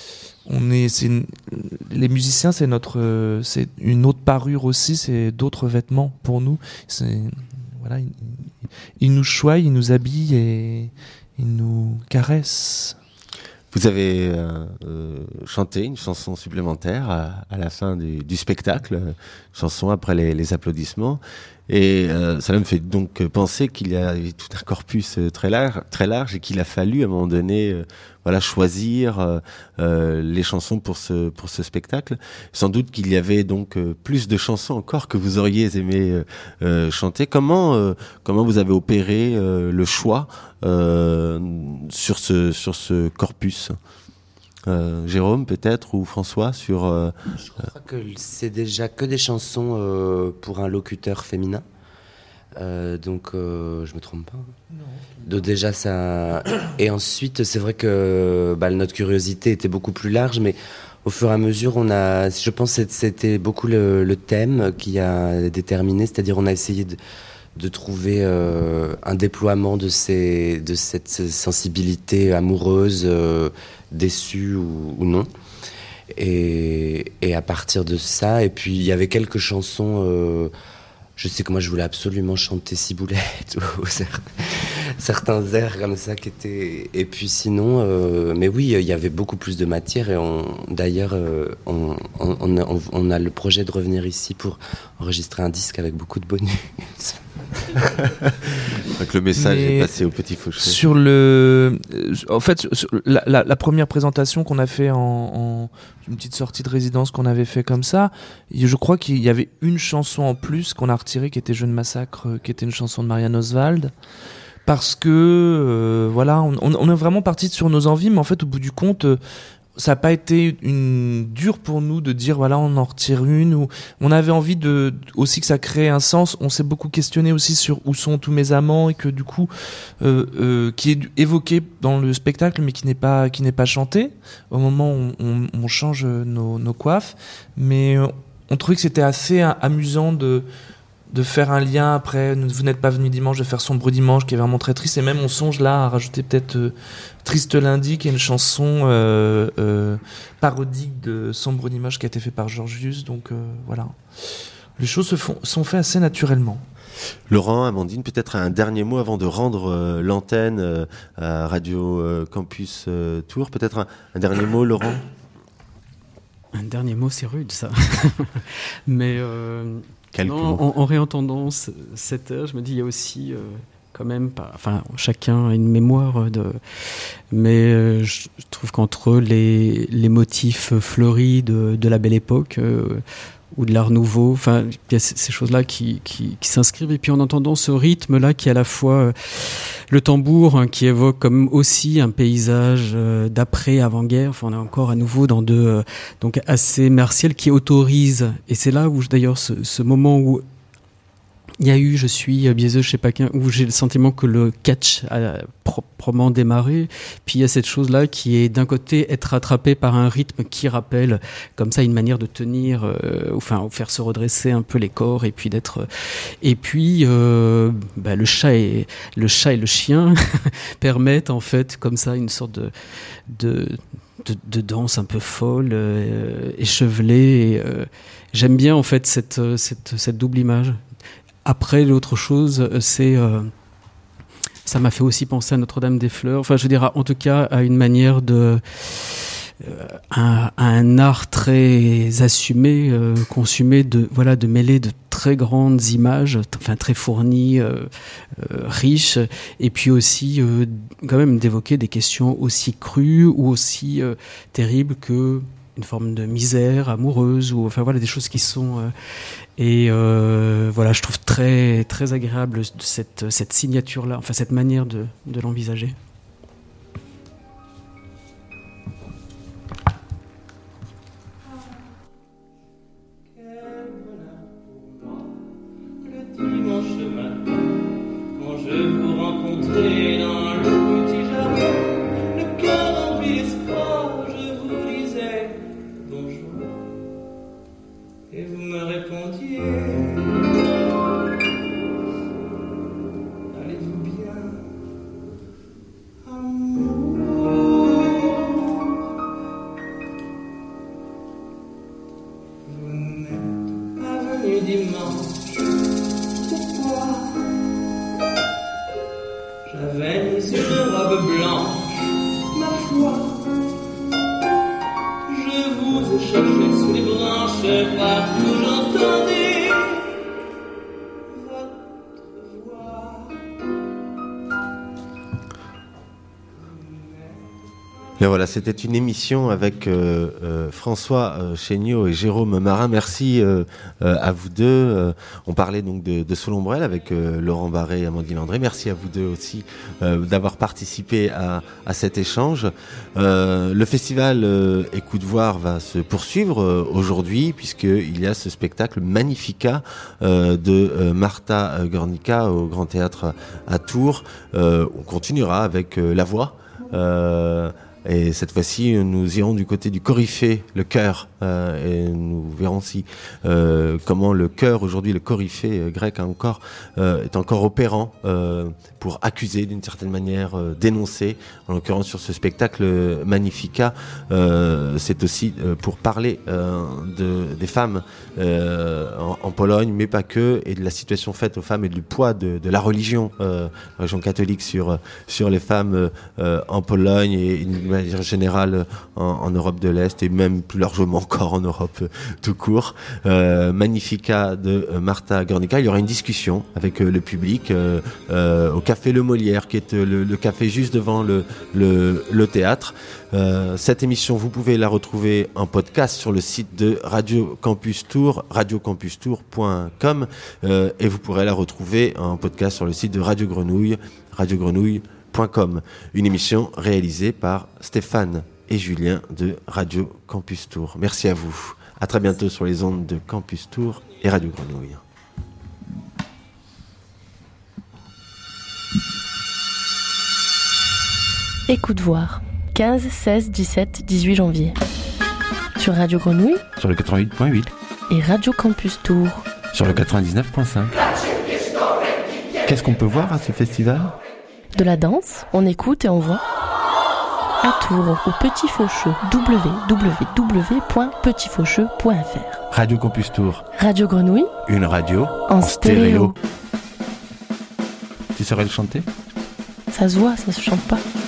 on est c'est une, les musiciens, c'est notre euh, c'est une autre parure aussi, c'est d'autres vêtements pour nous. C'est voilà, ils, ils nous choient, ils nous habillent et ils nous caressent. Vous avez euh, euh, chanté une chanson supplémentaire à, à la fin du, du spectacle, euh, chanson après les, les applaudissements, et euh, cela me fait donc penser qu'il y a tout un corpus très large, très large, et qu'il a fallu à un moment donné, euh, voilà, choisir euh, euh, les chansons pour ce pour ce spectacle. Sans doute qu'il y avait donc euh, plus de chansons encore que vous auriez aimé euh, euh, chanter. Comment euh, comment vous avez opéré euh, le choix euh, sur ce sur ce corpus? Euh, Jérôme peut-être ou François sur. Euh, Je crois que c'est déjà que des chansons euh, pour un locuteur féminin. Euh, donc euh, je me trompe pas. Non. Donc déjà ça. Et ensuite c'est vrai que bah, notre curiosité était beaucoup plus large, mais au fur et à mesure on a, je pense que c'était beaucoup le, le thème qui a déterminé, c'est-à-dire on a essayé de, de trouver euh, un déploiement de ces, de cette sensibilité amoureuse, euh, déçue ou, ou non. Et, et à partir de ça, et puis il y avait quelques chansons. Euh, Je sais que moi je voulais absolument chanter Ciboulette ou certains airs comme ça qui étaient. Et puis sinon, euh, mais oui, il y avait beaucoup plus de matière. Et on, d'ailleurs, euh, on, on, on, a, on a le projet de revenir ici pour enregistrer un disque avec beaucoup de bonus. Donc le message Mais est passé au Petit Fauché. Sur le, en fait, sur la, la, la première présentation qu'on a fait en, en une petite sortie de résidence qu'on avait fait comme ça, je crois qu'il y avait une chanson en plus qu'on a retirée qui était Jeune Massacre, qui était une chanson de Marianne Oswald. Parce que euh, voilà, on, on est vraiment parti sur nos envies, mais en fait, au bout du compte, euh, ça n'a pas été une dur pour nous de dire voilà, on en retire une. Ou on avait envie de aussi que ça crée un sens. On s'est beaucoup questionné aussi sur où sont tous mes amants et que du coup, euh, euh, qui est évoqué dans le spectacle, mais qui n'est pas qui n'est pas chanté au moment où on, on change nos, nos coiffes. Mais on trouvait que c'était assez amusant de de faire un lien après Vous n'êtes pas venu dimanche, de faire Sombre Dimanche qui est vraiment très triste, et même on songe là à rajouter peut-être euh, Triste Lundi qui est une chanson euh, euh, parodique de Sombre Dimanche qui a été fait par Georgius. Donc euh, voilà, les choses se font, sont faites assez naturellement. Laurent, Amandine, peut-être un dernier mot avant de rendre euh, l'antenne euh, à Radio euh, Campus euh, Tours. Peut-être un, un dernier mot, Laurent. Un dernier mot, c'est rude ça. Mais euh, Quelques non, mots. en, en réentendant ce- cette heure, je me dis il y a aussi euh, quand même pas. Enfin, chacun a une mémoire de. Mais euh, je, je trouve qu'entre les les motifs fleuris de, de la Belle Époque. Euh, ou de l'art nouveau, enfin, il y a ces, ces choses-là qui, qui, qui s'inscrivent, et puis en entendant ce rythme-là qui est à la fois euh, le tambour, hein, qui évoque comme aussi un paysage euh, d'après-avant-guerre, enfin, on est encore à nouveau dans deux, euh, donc assez martial, qui autorise, et c'est là où d'ailleurs ce, ce moment où il y a eu, je suis biaiseux, je sais pas qu'un, où j'ai le sentiment que le catch a proprement démarré. Puis il y a cette chose-là qui est d'un côté être rattrapé par un rythme qui rappelle comme ça une manière de tenir, euh, enfin, ou faire se redresser un peu les corps, et puis d'être. Et puis euh, bah, le chat et le chat et le chien permettent en fait comme ça une sorte de de de, de danse un peu folle, euh, échevelée. Et, euh, j'aime bien en fait cette cette cette double image. Après, l'autre chose, c'est, euh, ça m'a fait aussi penser à Notre-Dame-des-Fleurs. Enfin, je veux dire, en tout cas, à une manière de, euh, à, à un art très assumé, euh, consumé, de voilà, de mêler de très grandes images, enfin très fournies, euh, euh, riches, et puis aussi euh, quand même d'évoquer des questions aussi crues ou aussi euh, terribles que une forme de misère amoureuse, ou enfin voilà, des choses qui sont euh, et euh, voilà, je trouve très très agréable cette cette signature là, enfin cette manière de de l'envisager. Dimanche matin, quand je vous rencontrais dans le petit jardin, le cœur rempli d'espoir, je vous disais bonjour, et vous me répondiez allez-vous bien, amour? Vous n'êtes pas venu dimanche. Pourquoi? J'avais mis une robe blanche, ma foi. Je vous ai cherché sous les branches, partout j'entendais votre voix. Vous n'êtes pas Et voilà, c'était une émission avec euh, euh, François euh, Chéniaud et Jérôme Marin. Merci euh, euh, à vous deux. Euh, on parlait donc de, de Sous l'ombrelle avec euh, Laurent Barré et Amandine André. Merci à vous deux aussi euh, d'avoir participé à, à cet échange. Euh, le festival euh, Écoute voir va se poursuivre euh, aujourd'hui puisqu'il y a ce spectacle Magnifica euh, de euh, Marta Gornica au Grand Théâtre à Tours. Euh, on continuera avec euh, La Voix. Euh, Et cette fois-ci, nous irons du côté du coryphée, le chœur, euh, et nous verrons si euh, comment le chœur aujourd'hui, le coryphée euh, grec, a encore euh, est encore opérant euh, pour accuser d'une certaine manière, euh, dénoncer. En l'occurrence sur ce spectacle euh, Magnifica, euh, c'est aussi euh, pour parler euh, de des femmes euh, en, en Pologne, mais pas que, et de la situation faite aux femmes et du poids de, de la religion, euh, la religion catholique sur sur les femmes euh, en Pologne et une manière générale en, en Europe de l'Est et même plus largement encore en Europe euh, tout court. Euh, Magnifica de euh, Marta Gornica. Il y aura une discussion avec euh, le public euh, euh, au Café Le Molière, qui est euh, le, le café juste devant le, le, le théâtre. Euh, cette émission, vous pouvez la retrouver en podcast sur le site de Radio Campus Tours, radio campus tours point com, euh, et vous pourrez la retrouver en podcast sur le site de Radio Grenouille, radio grenouille point com. Une émission réalisée par Stéphane et Julien de Radio Campus Tours. Merci à vous. À très bientôt sur les ondes de Campus Tours et Radio Grenouille. Écoute voir. quinze, seize, dix-sept, dix-huit janvier. Sur Radio Grenouille. Sur le quatre-vingt-huit point huit. Et Radio Campus Tours. Sur le quatre-vingt-dix-neuf point cinq. Qu'est-ce qu'on peut voir à ce festival ? De la danse, on écoute et on voit. À Tours, au Petit Faucheux. w w w point petit faucheux point f r. Radio Campus Tours. Radio Grenouille. Une radio en, en stéréo. stéréo. Tu saurais le chanter ? Ça se voit, ça se chante pas.